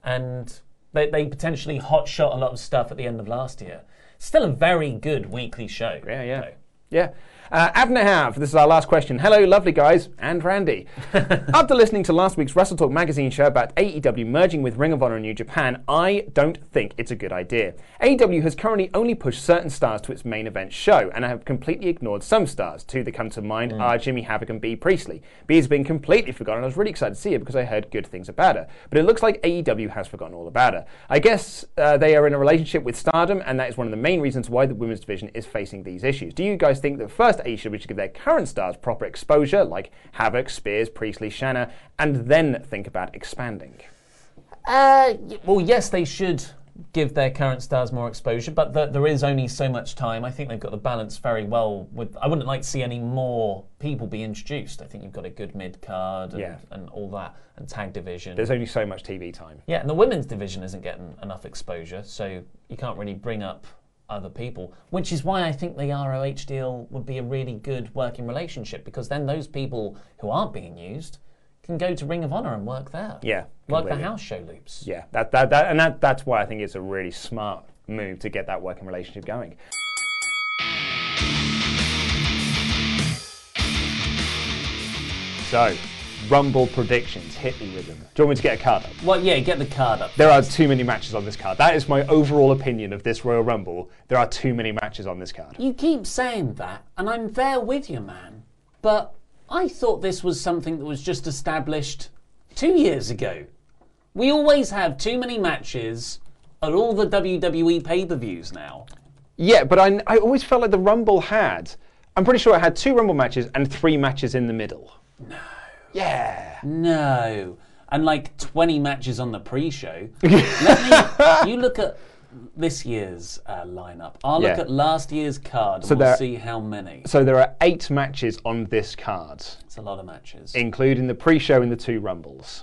And they, they potentially hotshot a lot of stuff at the end of last year. Still a very good weekly show. Yeah, yeah. Though. Yeah. Uh, Avnahav, this is our last question. Hello, lovely guys, and Randy. After listening to last week's WrestleTalk magazine show about A E W merging with Ring of Honor and New Japan, I don't think it's a good idea. A E W has currently only pushed certain stars to its main event show, and I have completely ignored some stars. Two that come to mind mm. are Jimmy Havoc and Bea Priestley. Bea has been completely forgotten. I was really excited to see her because I heard good things about her. But it looks like A E W has forgotten all about her. I guess uh, they are in a relationship with Stardom, and that is one of the main reasons why the women's division is facing these issues. Do you guys think that first A E W should give their current stars proper exposure, like Havoc, Spears, Priestley, Shanna, and then think about expanding? Uh, well, yes, they should give their current stars more exposure, but the, there is only so much time. I think they've got the balance very well. With I wouldn't like to see any more people be introduced. I think you've got a good mid-card and, yeah. and all that, and tag division. There's only so much T V time. Yeah, and the women's division isn't getting enough exposure, so you can't really bring up other people, which is why I think the R O H deal would be a really good working relationship, because then those people who aren't being used can go to Ring of Honor and work there. Yeah, work the completely. house show loops. Yeah, that, that, that, and that, that's why I think it's a really smart move to get that working relationship going. So, Rumble predictions, hit me with them. Do you want me to get a card up? Well, yeah, get the card up. There are too many matches on this card. That is my overall opinion of this Royal Rumble. There are too many matches on this card. You keep saying that, and I'm there with you, man. But I thought this was something that was just established two years ago. We always have too many matches at all the W W E pay-per-views now. Yeah, but I, I always felt like the Rumble had... I'm pretty sure it had two Rumble matches and three matches in the middle. No. Yeah. No. And like twenty matches on the pre-show. Let me, you look at this year's uh, lineup. I'll look Yeah. at last year's card and So we'll there- see how many. So there are eight matches on this card. It's a lot of matches. Including the pre-show and the two Rumbles.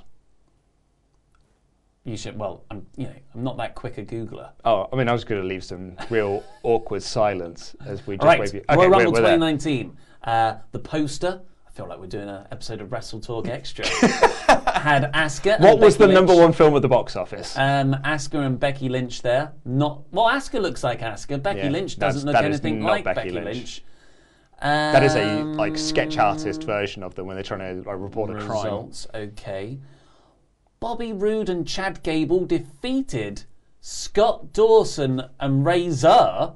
You should, well, I'm, you know, I'm not that quick a Googler. Oh, I mean, I was going to leave some real awkward silence as we just All right, wave you. Royal Okay, Rumble we're- we're there. twenty nineteen. Uh, the poster, I feel like we're doing an episode of Wrestle Talk Extra, had Asuka and What was Becky the number Lynch. one film at the box office? Um, Asuka and Becky Lynch there. Not Well, Asuka looks like Asuka. Becky Yeah, Lynch that's- doesn't look that is anything not like Becky Becky Lynch. Lynch. That is a Um, like sketch artist version of them when they're trying to like, report a crime. Results, okay. Bobby Roode and Chad Gable defeated Scott Dawson and Razor.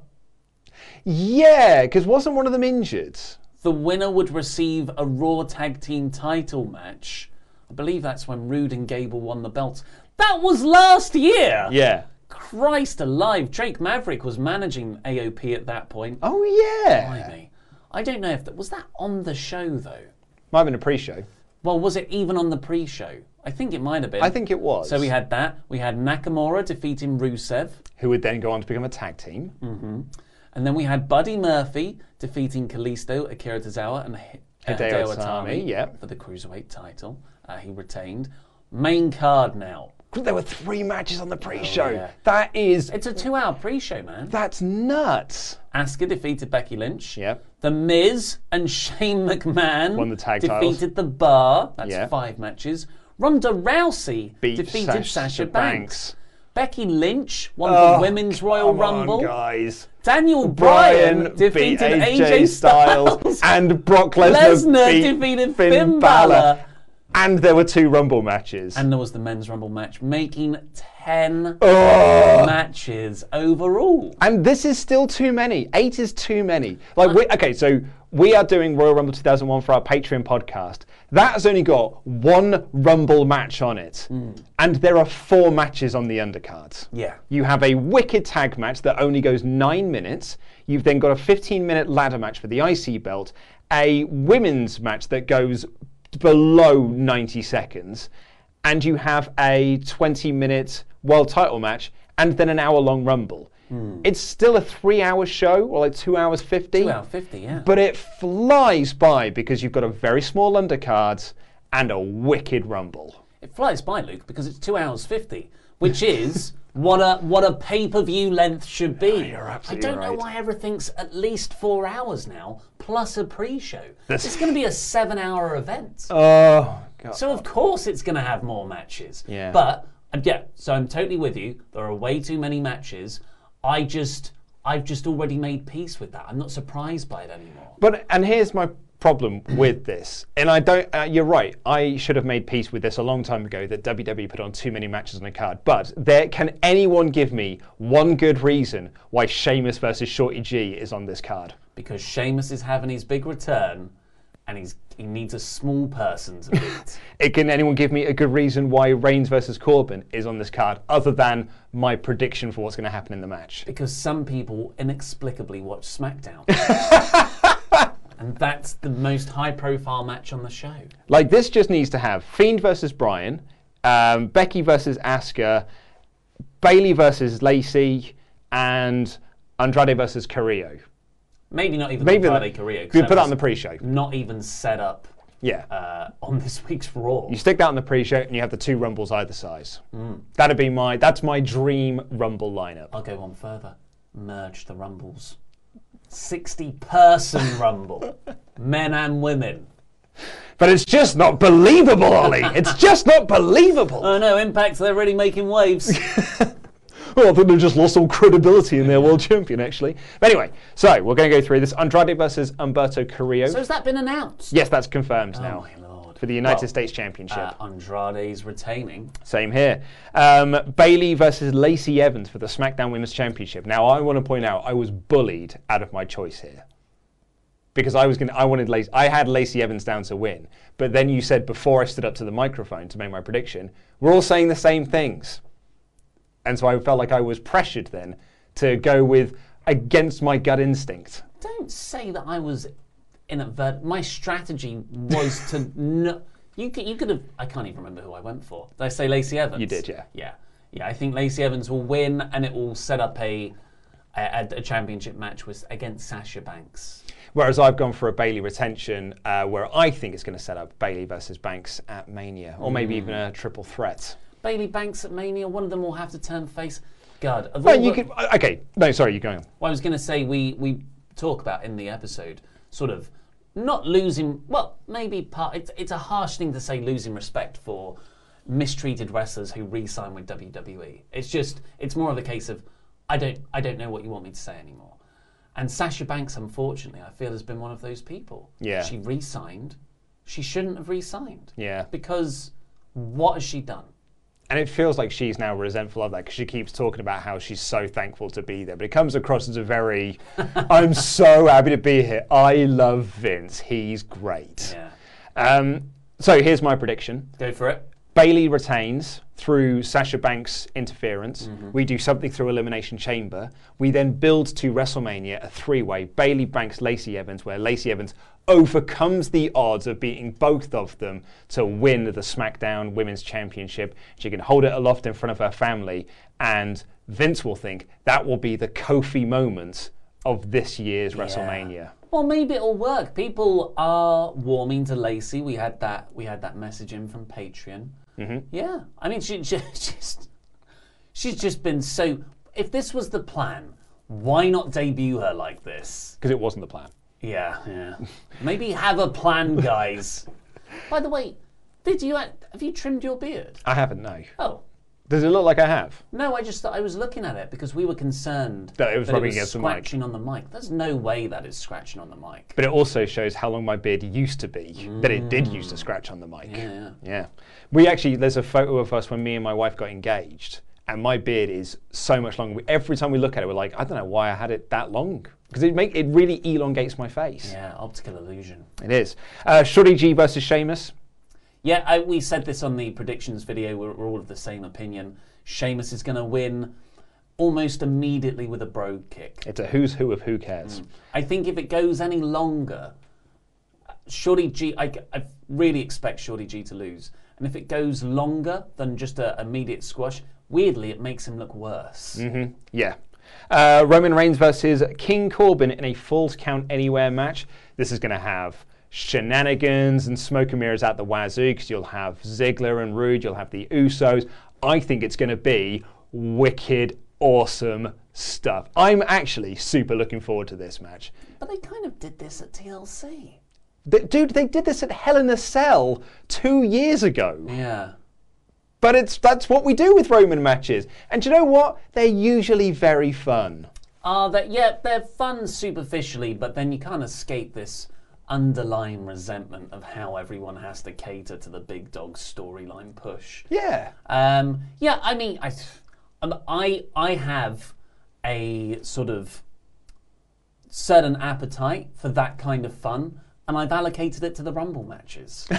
Yeah, because wasn't one of them injured? The winner would receive a Raw Tag Team title match. I believe that's when Roode and Gable won the belts. That was last year! Yeah. Christ alive. Drake Maverick was managing A O P at that point. Oh, yeah. Blimey. I don't know if that... Was that on the show, though? Might have been a pre-show. Well, was it even on the pre-show? I think it might have been. I think it was. So we had that. We had Nakamura defeating Rusev. Who would then go on to become a tag team. Mm-hmm. And then we had Buddy Murphy defeating Kalisto, Akira Tozawa, and H- uh, Hideo Hideo Itami, yeah. for the Cruiserweight title. Uh, he retained. Main card now. There were three matches on the pre-show. Oh, yeah. That is... It's a two-hour pre-show, man. That's nuts. Asuka defeated Becky Lynch. Yep. The Miz and Shane McMahon Won the tag defeated titles. The Bar. That's Yeah. five matches. Ronda Rousey Beat defeated Sash- Sasha Banks. Banks. Becky Lynch won Oh, the Women's Royal come on, Rumble. guys. Daniel Bryan, Bryan defeated beat A J Styles. and Brock Lesnar, Lesnar beat defeated Finn, Finn Balor. Balor. And there were two Rumble matches. And there was the Men's Rumble match, making ten Oh. matches overall. And this is still too many. Eight is too many. Like, we, okay, so we are doing Royal Rumble two thousand one for our Patreon podcast. That has only got one Rumble match on it. Mm. And there are four matches on the undercard. Yeah. You have a wicked tag match that only goes nine minutes. You've then got a fifteen minute ladder match for the I C belt, a women's match that goes below ninety seconds, and you have a twenty minute world title match, and then an hour long Rumble. Mm. It's still a three hour show, or like two hours fifty. Two hour fifty, yeah. But it flies by because you've got a very small undercard and a wicked Rumble. It flies by, Luke, because it's two hours fifty, which is what a what a pay-per-view length should be. Oh, you're absolutely I don't know right. why everything's at least four hours now, plus a pre-show. That's- It's going to be a seven-hour event. Oh, God. So of course it's going to have more matches. Yeah. But uh, yeah, so I'm totally with you. There are way too many matches. I just, I've just already made peace with that. I'm not surprised by it anymore. But and here's my problem with this, and I don't. Uh, you're right. I should have made peace with this a long time ago. That W W E put on too many matches on a card. But there, can anyone give me one good reason why Sheamus versus Shorty G is on this card? Because Sheamus is having his big return, and he's he needs a small person to beat. It, can anyone give me a good reason why Reigns versus Corbin is on this card, other than my prediction for what's going to happen in the match? Because some people inexplicably watch SmackDown. And that's the most high-profile match on the show. Like, this just needs to have Fiend versus Bryan, um, Becky versus Asuka, Bayley versus Lacey, and Andrade versus Carrillo. Maybe not even Maybe Andrade the- Carrillo. 'cause you that put that was on the pre-show. Not even set up Yeah. uh, on this week's Raw. You stick that on the pre-show, and you have the two Rumbles either size. Mm. That'd be my. That's my dream Rumble lineup. I'll go one further. merge the Rumbles. sixty-person Rumble. Men and women. But it's just not believable, Ollie. It's just not believable. Oh no, Impact, they're really making waves. Well, I think they've just lost all credibility in their world champion, actually. But anyway, so we're going to go through this. Andrade versus Humberto Carrillo. So has that been announced? Yes, that's confirmed oh now. My Lord. For the United well, States Championship. Uh, Andrade's retaining. Same here. Um, Bayley versus Lacey Evans for the SmackDown Women's Championship. Now, I want to point out, I was bullied out of my choice here. Because I was going, I wanted Lacey, I had Lacey Evans down to win. But then you said before I stood up to the microphone to make my prediction, we're all saying the same things. And so I felt like I was pressured then to go with against my gut instinct. Don't say that I was inadvertent. My strategy was to no. You could, you could have. I can't even remember who I went for. Did I say Lacey Evans? You did, yeah. Yeah, yeah. I think Lacey Evans will win, and it will set up a a, a championship match with against Sasha Banks. Whereas I've gone for a Bayley retention, uh, where I think it's going to set up Bayley versus Banks at Mania, or maybe mm. even a triple threat. Bayley Banks at Mania, one of them will have to turn face. God. Well, you the... could. Okay, no, sorry, you're going on. Well, I was going to say we we talk about in the episode sort of not losing. Well, maybe part. It's it's a harsh thing to say, losing respect for mistreated wrestlers who re-sign with W W E. It's just it's more of a case of I don't I don't know what you want me to say anymore. And Sasha Banks, unfortunately, I feel has been one of those people. Yeah. She re-signed. She shouldn't have re-signed. Yeah. Because what has she done? And it feels like she's now resentful of that because she keeps talking about how she's so thankful to be there. But it comes across as a very, I'm so happy to be here. I love Vince. He's great. Yeah. Um, so here's my prediction. Go for it. Bayley retains through Sasha Banks' interference. Mm-hmm. We do something through Elimination Chamber. We then build to WrestleMania a three-way Bayley, Banks, Lacey Evans, where Lacey Evans overcomes the odds of beating both of them to win the SmackDown Women's Championship. She can hold it aloft in front of her family, and Vince will think that will be the Kofi moment of this year's yeah. WrestleMania. Well, maybe it'll work. People are warming to Lacey. We had that. We had that message in from Patreon. Mm-hmm. Yeah, I mean, she, she just she's just been so. If this was the plan, why not debut her like this? Because it wasn't the plan. Yeah, yeah. Maybe have a plan, guys. By the way, did you have you trimmed your beard? I haven't, no. Oh. Does it look like I have? No, I just thought I was looking at it because we were concerned that it was that rubbing it was against the mic. Scratching on the mic. There's no way that is scratching on the mic. But it also shows how long my beard used to be. Mm. That it did used to scratch on the mic. Yeah, yeah. Yeah. We actually, there's a photo of us when me and my wife got engaged, and my beard is so much longer. Every time we look at it, we're like, I don't know why I had it that long. Because it make it really elongates my face. Yeah, optical illusion. It is. Uh, Shorty G versus Sheamus. Yeah, I, we said this on the predictions video. We're, we're all of the same opinion. Sheamus is going to win almost immediately with a brogue kick. It's a who's who of who cares. Mm. I think if it goes any longer, Shorty G, I, I really expect Shorty G to lose. And if it goes longer than just an immediate squash, weirdly, it makes him look worse. Mm-hmm. Yeah. Uh, Roman Reigns versus King Corbin in a Falls Count Anywhere match. This is going to have shenanigans and smoke and mirrors out the wazoo because you'll have Ziggler and Rude, you'll have the Usos. I think it's going to be wicked, awesome stuff. I'm actually super looking forward to this match. But they kind of did this at T L C. They, dude, they did this at Hell in a Cell two years ago. Yeah. But it's that's what we do with Roman matches. And do you know what? They're usually very fun. Uh, that, yeah, they're fun superficially, but then you can't escape this underlying resentment of how everyone has to cater to the big dog storyline push. Yeah. Um, yeah, I mean, I, I, I have a sort of certain appetite for that kind of fun, and I've allocated it to the Rumble matches.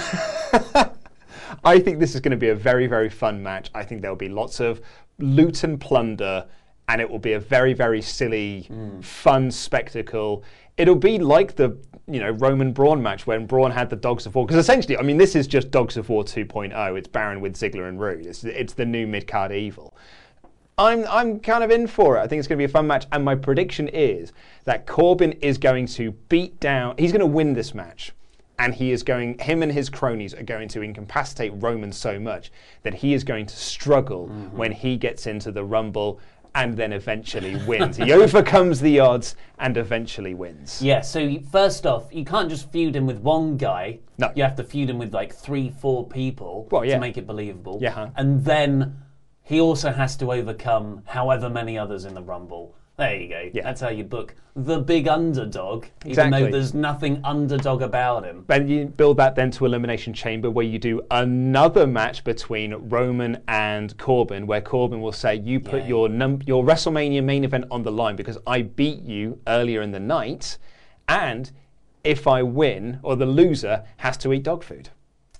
I think this is going to be a very, very fun match. I think there'll be lots of loot and plunder, and it will be a very, very silly, mm. fun spectacle. It'll be like the, you know, Roman Braun match when Braun had the Dogs of War. Because essentially, I mean, this is just Dogs of War two point oh. It's Baron with Ziggler and Rude. It's, it's the new mid-card evil. I'm I'm kind of in for it. I think it's going to be a fun match. And my prediction is that Corbin is going to beat down... He's going to win this match. And he is going... Him and his cronies are going to incapacitate Roman so much that he is going to struggle mm-hmm. when he gets into the Rumble. and then eventually wins. He overcomes the odds and eventually wins. Yeah, so you- first off, you can't just feud him with one guy. No. You have to feud him with like three, four people Well, yeah. to make it believable. Yeah, huh? And then he also has to overcome however many others in the Rumble. There you go. Yeah. That's how you book the big underdog, even Exactly. though there's nothing underdog about him. But you build that then to Elimination Chamber, where you do another match between Roman and Corbin, where Corbin will say, you put Yeah. your num- your WrestleMania main event on the line because I beat you earlier in the night, and if I win, or the loser has to eat dog food.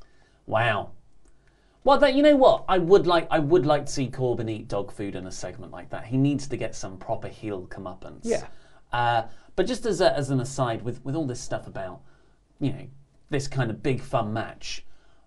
Wow. Well, that, you know what? I would like I would like to see Corbin eat dog food in a segment like that. He needs to get some proper heel comeuppance. Yeah. Uh, but just as a, as an aside, with with all this stuff about, you know, this kind of big fun match,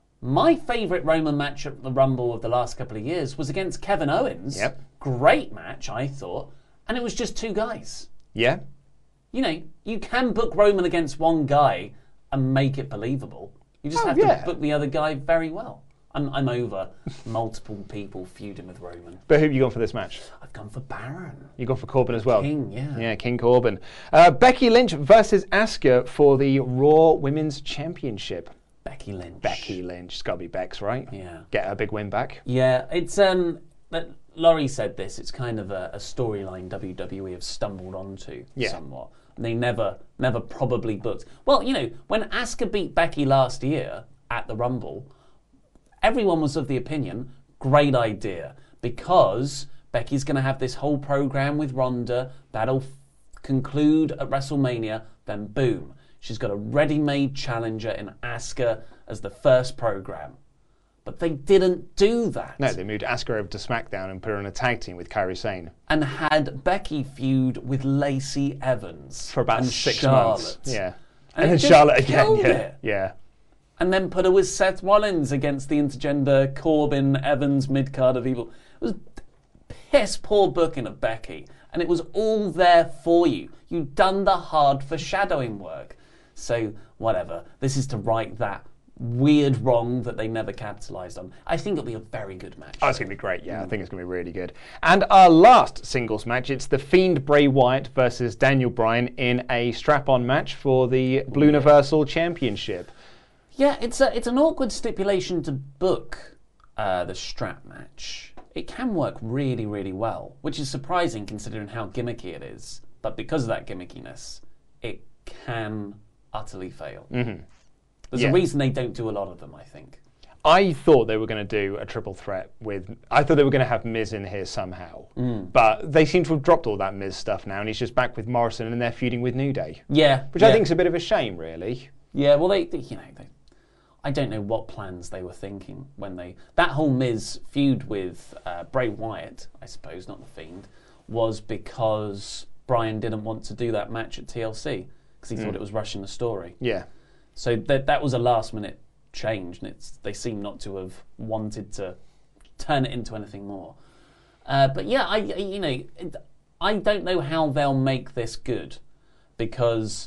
my favourite Roman match at the Rumble of the last couple of years was against Kevin Owens. Yep. Great match, I thought, and it was just two guys. Yeah. You know, you can book Roman against one guy and make it believable. You just Oh, have yeah. to book the other guy very well. I'm, I'm over multiple people feuding with Roman. But who have you gone for this match? I've gone for Baron. You gone for Corbin as well? King, yeah. Yeah, King Corbin. Uh, Becky Lynch versus Asuka for the Raw Women's Championship. Becky Lynch. Becky Lynch. It's got to be Bex, right? Yeah. Get her big win back. Yeah, it's um. But Laurie said this. It's kind of a, a storyline W W E have stumbled onto Yeah. somewhat. They never, never probably booked. Well, you know, when Asuka beat Becky last year at the Rumble, everyone was of the opinion, great idea, because Becky's going to have this whole program with Ronda. That'll f- conclude at WrestleMania. Then boom, she's got a ready-made challenger in Asuka as the first program. But they didn't do that. No, they moved Asuka over to SmackDown and put her in a tag team with Kairi Sane. And had Becky feud with Lacey Evans For about and six Charlotte. months. Yeah. And And, it then just Charlotte again. killed Yeah. it. yeah. And then put her with Seth Rollins against the intergender Corbin Evans mid-card of evil. It was piss poor booking of Becky. And it was all there for you. You'd done the hard foreshadowing work. So, whatever. This is to right that weird wrong that they never capitalised on. I think it'll be a very good match. Oh, it's going to be great, yeah. I think it's going to be really good. And our last singles match, it's The Fiend Bray Wyatt versus Daniel Bryan in a strap-on match for the Blue Universal Championship. Yeah, it's a it's an awkward stipulation to book uh, the strap match. It can work really, really well, which is surprising considering how gimmicky it is. But because of that gimmickiness, it can utterly fail. Mm-hmm. There's Yeah. a reason they don't do a lot of them, I think. I thought they were going to do a triple threat with... I thought they were going to have Miz in here somehow. Mm. But they seem to have dropped all that Miz stuff now, and he's just back with Morrison, and they're feuding with New Day. Yeah. Which yeah. I think is a bit of a shame, really. Yeah, well, they, they you know, they, I don't know what plans they were thinking when they... That whole Miz feud with uh, Bray Wyatt, I suppose, not The Fiend, was because Bryan didn't want to do that match at T L C, because he Mm. thought it was rushing the story. Yeah. So that that was a last-minute change, and it's they seem not to have wanted to turn it into anything more. Uh, but yeah, I you know it, I don't know how they'll make this good, because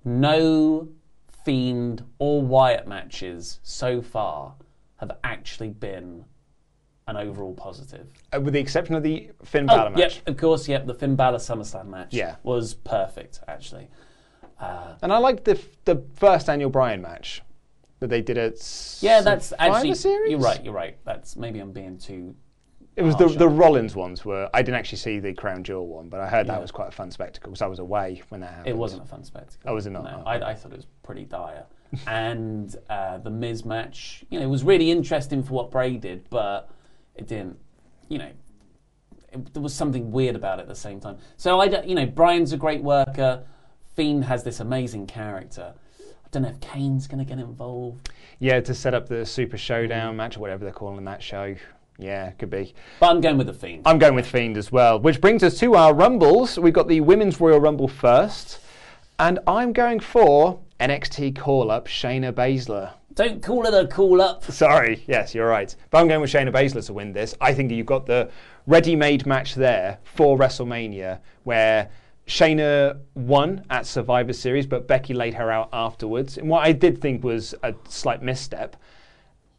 no Fiend or Wyatt matches so far have actually been an overall positive. Uh, with the exception of the Finn Balor oh, match. Yep, of course, yep. The Finn Balor SummerSlam match Yeah. was perfect, actually. Uh, And I liked the the first Daniel Bryan match that they did at yeah, that's Survivor actually... Series? You're right, you're right. That's maybe I'm being too... It was the harsh the on it. Rollins ones were. I didn't actually see the Crown Jewel one, but I heard Yeah. that was quite a fun spectacle because I was away when that happened. It wasn't a fun spectacle. Oh, was it not? No, Oh. I, I thought it was pretty dire. And uh, the Miz match, you know, it was really interesting for what Bray did, but it didn't, you know, it, there was something weird about it at the same time. So I, don't- you know, Bryan's a great worker. Fiend has this amazing character. I don't know if Kane's going to get involved. Yeah, to set up the Super Showdown match or whatever they're calling that show. Yeah, could be. But I'm going with the Fiend. I'm going with Fiend as well, which brings us to our Rumbles. We've got the Women's Royal Rumble first, and I'm going for N X T call-up Shayna Baszler. Don't call it a call-up. Sorry, yes, you're right. But I'm going with Shayna Baszler to win this. I think you've got the ready-made match there for WrestleMania where Shayna won at Survivor Series, but Becky laid her out afterwards. And what I did think was a slight misstep.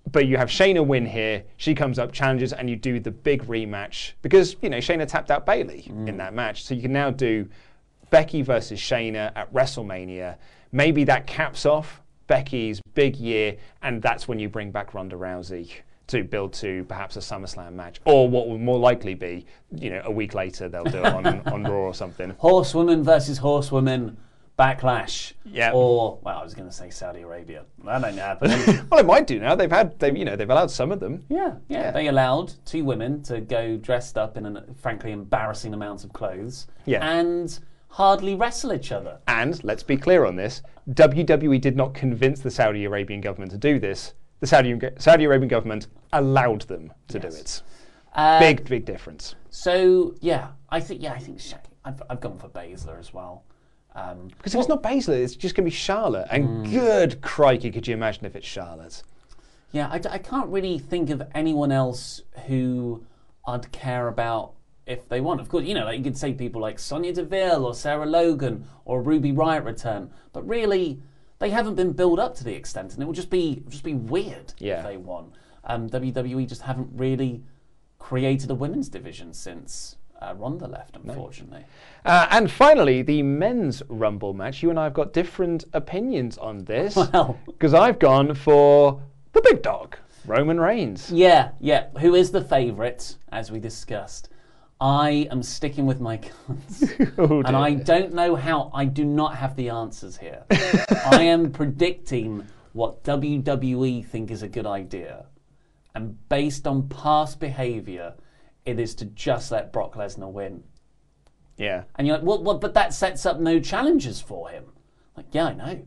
but you have Shayna win here. She comes up, challenges, and you do the big rematch because you know Shayna tapped out Bayley mm. in that match. So you can now do Becky versus Shayna at WrestleMania. Maybe that caps off Becky's big year, and that's when you bring back Ronda Rousey to build to perhaps a SummerSlam match, or what will more likely be, you know, a week later they'll do it on, on Raw or something. Horsewoman versus Horsewoman Backlash. Yeah. Or, well, I was going to say Saudi Arabia. That ain't happening. Well, it might do now. They've had, they've, you know, they've allowed some of them. Yeah, yeah, yeah. They allowed two women to go dressed up in a frankly embarrassing amount of clothes. Yeah. And hardly wrestle each other. And let's be clear on this: W W E did not convince the Saudi Arabian government to do this. The Saudi Saudi Arabian government allowed them to yes. do it. Uh, big, big difference. So yeah, I think yeah, I think I've, I've gone for Baszler as well. Um, because if well, it's not Baszler, it's just going to be Charlotte. And mm. good crikey, could you imagine if it's Charlotte? Yeah, I, I can't really think of anyone else who I'd care about if they won. Of course, you know, like you could say people like Sonya Deville or Sarah Logan or Ruby Riott return, but really, they haven't been built up to the extent, and it would just be it would just be weird yeah. if they won. Um, W W E just haven't really created a women's division since uh, Ronda left, unfortunately. No. Uh, and finally, the men's Rumble match. You and I have got different opinions on this. Well, because I've gone for the big dog, Roman Reigns. Yeah, yeah. Who is the favourite, as we discussed? I am sticking with my guns. Oh, and I don't know how. I do not have the answers here. I am predicting what W W E think is a good idea. And based on past behaviour, it is to just let Brock Lesnar win. Yeah. And you're like, well, well, but that sets up no challenges for him. Like, yeah, I know.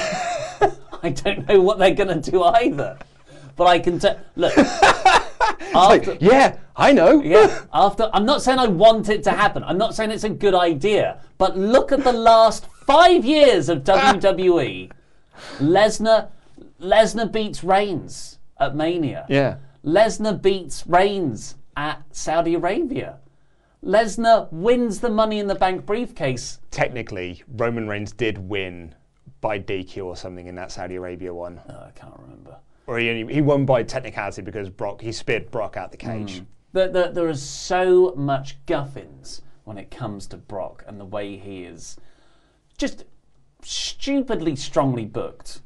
I don't know what they're going to do either. But I can tell. Look. After, like, yeah, I know. yeah, after I'm not saying I want it to happen. I'm not saying it's a good idea. But look at the last five years of W W E. Lesnar, Lesnar beats Reigns at Mania. Yeah. Lesnar beats Reigns at Saudi Arabia. Lesnar wins the Money in the Bank briefcase. Technically, Roman Reigns did win by D Q or something in that Saudi Arabia one. Oh, I can't remember. Or he, only, he won by technicality because Brock he speared Brock out the cage. Mm. The, the, there is so much guffins when it comes to Brock and the way he is just stupidly strongly booked.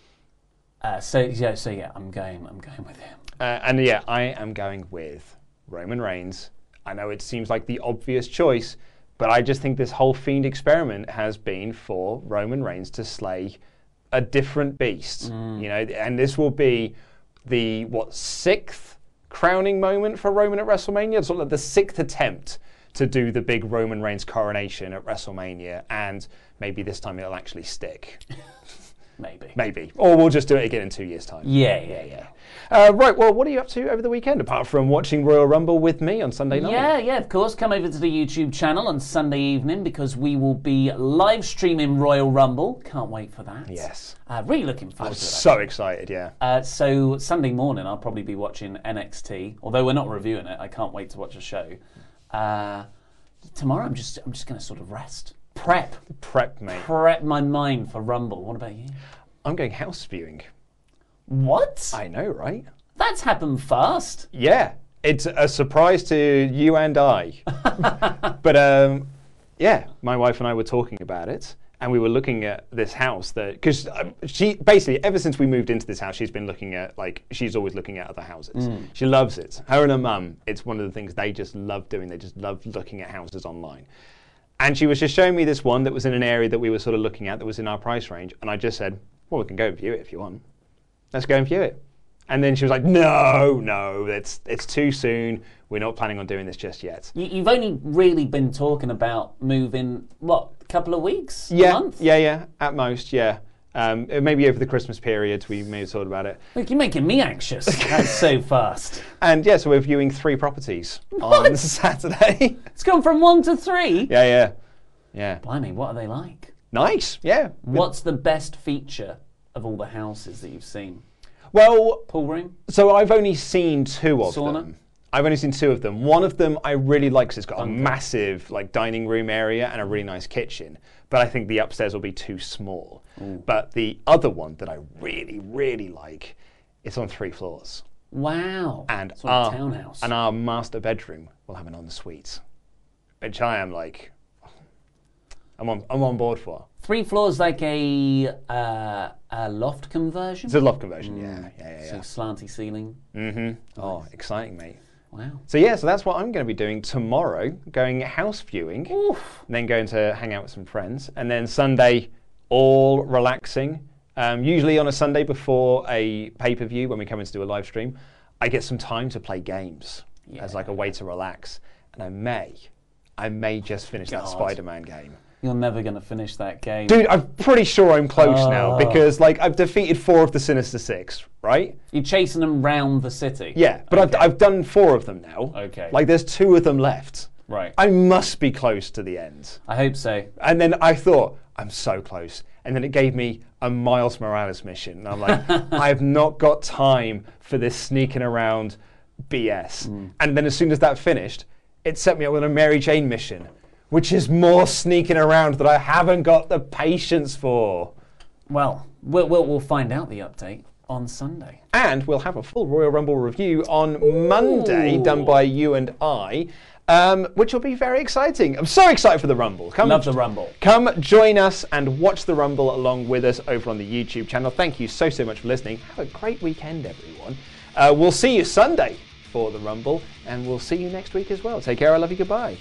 Uh, so yeah, so yeah, I'm going. I'm going with him. Uh, and yeah, I am going with Roman Reigns. I know it seems like the obvious choice, but I just think this whole Fiend experiment has been for Roman Reigns to slay a different beast, mm. you know, and this will be the what sixth crowning moment for Roman at WrestleMania, sort of the sixth attempt to do the big Roman Reigns coronation at WrestleMania, and maybe this time it'll actually stick. Maybe. Maybe. Or we'll just do it again in two years' time. Yeah, yeah, yeah. Uh, right, well, what are you up to over the weekend, apart from watching Royal Rumble with me on Sunday night? Yeah, yeah, of course. Come over to the YouTube channel on Sunday evening because we will be live streaming Royal Rumble. Can't wait for that. Yes. Uh, really looking forward I'm to it. so excited, yeah. Uh, so Sunday morning I'll probably be watching N X T, although we're not reviewing it. I can't wait to watch a show. Uh, tomorrow I'm just I'm just going to sort of rest. Prep. Prep, mate. Prep my mind for Rumble. What about you? I'm going house viewing. What? I know, right? That's happened fast. Yeah. It's a surprise to you and I. But, um, yeah, my wife and I were talking about it, and we were looking at this house that, because she, basically, ever since we moved into this house, she's been looking at, like, she's always looking at other houses. Mm. She loves it. Her and her mum, it's one of the things they just love doing. They just love looking at houses online. And she was just showing me this one that was in an area that we were sort of looking at that was in our price range. And I just said, well, we can go and view it if you want. Let's go and view it. And then she was like, no, no, it's it's too soon. We're not planning on doing this just yet. You, you've only really been talking about moving, what, a couple of weeks? Yeah, a month? yeah, yeah, at most, yeah. Um, maybe over the Christmas period we may have thought about it. Look, you're making me anxious. That's so fast. And yeah, so we're viewing three properties what? on Saturday. It's gone from one to three? Yeah, yeah, yeah. Blimey, what are they like? Nice, yeah. What's the best feature of all the houses that you've seen? Well, pool room. So I've only seen two of Sauna? them. I've only seen two of them. One of them I really like because it's got okay. a massive like dining room area and a really nice kitchen. But I think the upstairs will be too small. Ooh. But the other one that I really, really like It's on three floors. Wow. And it's like our a townhouse. And our master bedroom will have an ensuite, which I am like, I'm on, I'm on board for. Three floors, like a uh, a loft conversion? It's a loft conversion, mm. yeah, yeah, yeah, yeah. So slanty ceiling. Mm-hmm. Nice. Oh, exciting, mate. Wow. So yeah, so that's what I'm going to be doing tomorrow, going house viewing, Oof. and then going to hang out with some friends, and then Sunday, all relaxing. Um, usually on a Sunday before a pay-per-view, when we come in to do a live stream, I get some time to play games yeah. as like a way to relax, and I may, I may just finish God. that Spider-Man game. You're never going to finish that game. Dude, I'm pretty sure I'm close oh. now, because like I've defeated four of the Sinister Six, right? You're chasing them round the city? Yeah, but okay. I've, I've done four of them now. Okay. Like there's two of them left. Right. I must be close to the end. I hope so. And then I thought, I'm so close. And then it gave me a Miles Morales mission. And I'm like, I have not got time for this sneaking around B S. Mm. And then as soon as that finished, it set me up with a Mary Jane mission, which is more sneaking around that I haven't got the patience for. Well, we'll, we'll, we'll find out the update on Sunday. And we'll have a full Royal Rumble review on Ooh. Monday, done by you and I, um, which will be very exciting. I'm so excited for the Rumble. Come, Love the Rumble. Come join us and watch the Rumble along with us over on the YouTube channel. Thank you so, so much for listening. Have a great weekend, everyone. Uh, we'll see you Sunday for the Rumble, and we'll see you next week as well. Take care. I love you. Goodbye.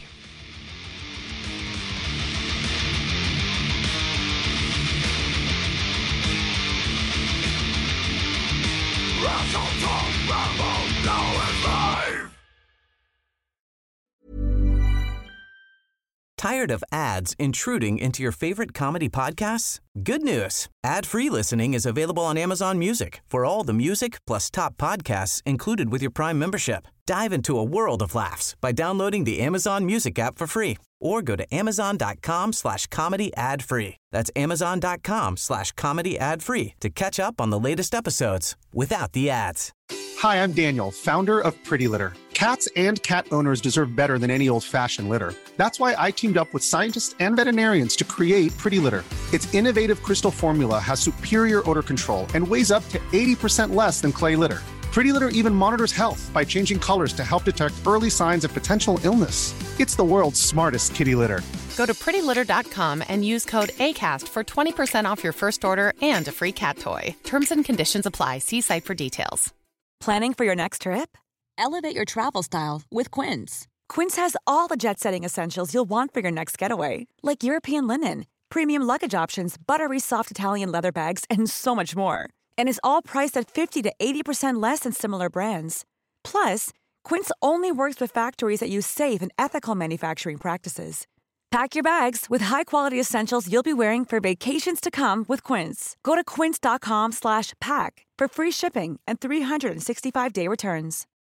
Tired of ads intruding into your favorite comedy podcasts? Good news. Ad-free listening is available on Amazon Music for all the music plus top podcasts included with your Prime membership. Dive into a world of laughs by downloading the Amazon Music app for free or go to amazon.com slash comedy ad free. That's amazon.com slash comedy ad free to catch up on the latest episodes without the ads. Hi, I'm Daniel, founder of Pretty Litter. Cats and cat owners deserve better than any old-fashioned litter. That's why I teamed up with scientists and veterinarians to create Pretty Litter. Its innovative crystal formula has superior odor control and weighs up to eighty percent less than clay litter. Pretty Litter even monitors health by changing colors to help detect early signs of potential illness. It's the world's smartest kitty litter. Go to pretty litter dot com and use code ACAST for twenty percent off your first order and a free cat toy. Terms and conditions apply. See site for details. Planning for your next trip? Elevate your travel style with Quince. Quince has all the jet-setting essentials you'll want for your next getaway, like European linen, premium luggage options, buttery soft Italian leather bags, and so much more. And is all priced at fifty to eighty percent less than similar brands. Plus, Quince only works with factories that use safe and ethical manufacturing practices. Pack your bags with high-quality essentials you'll be wearing for vacations to come with Quince. Go to quince.com slash pack for free shipping and three sixty-five day returns.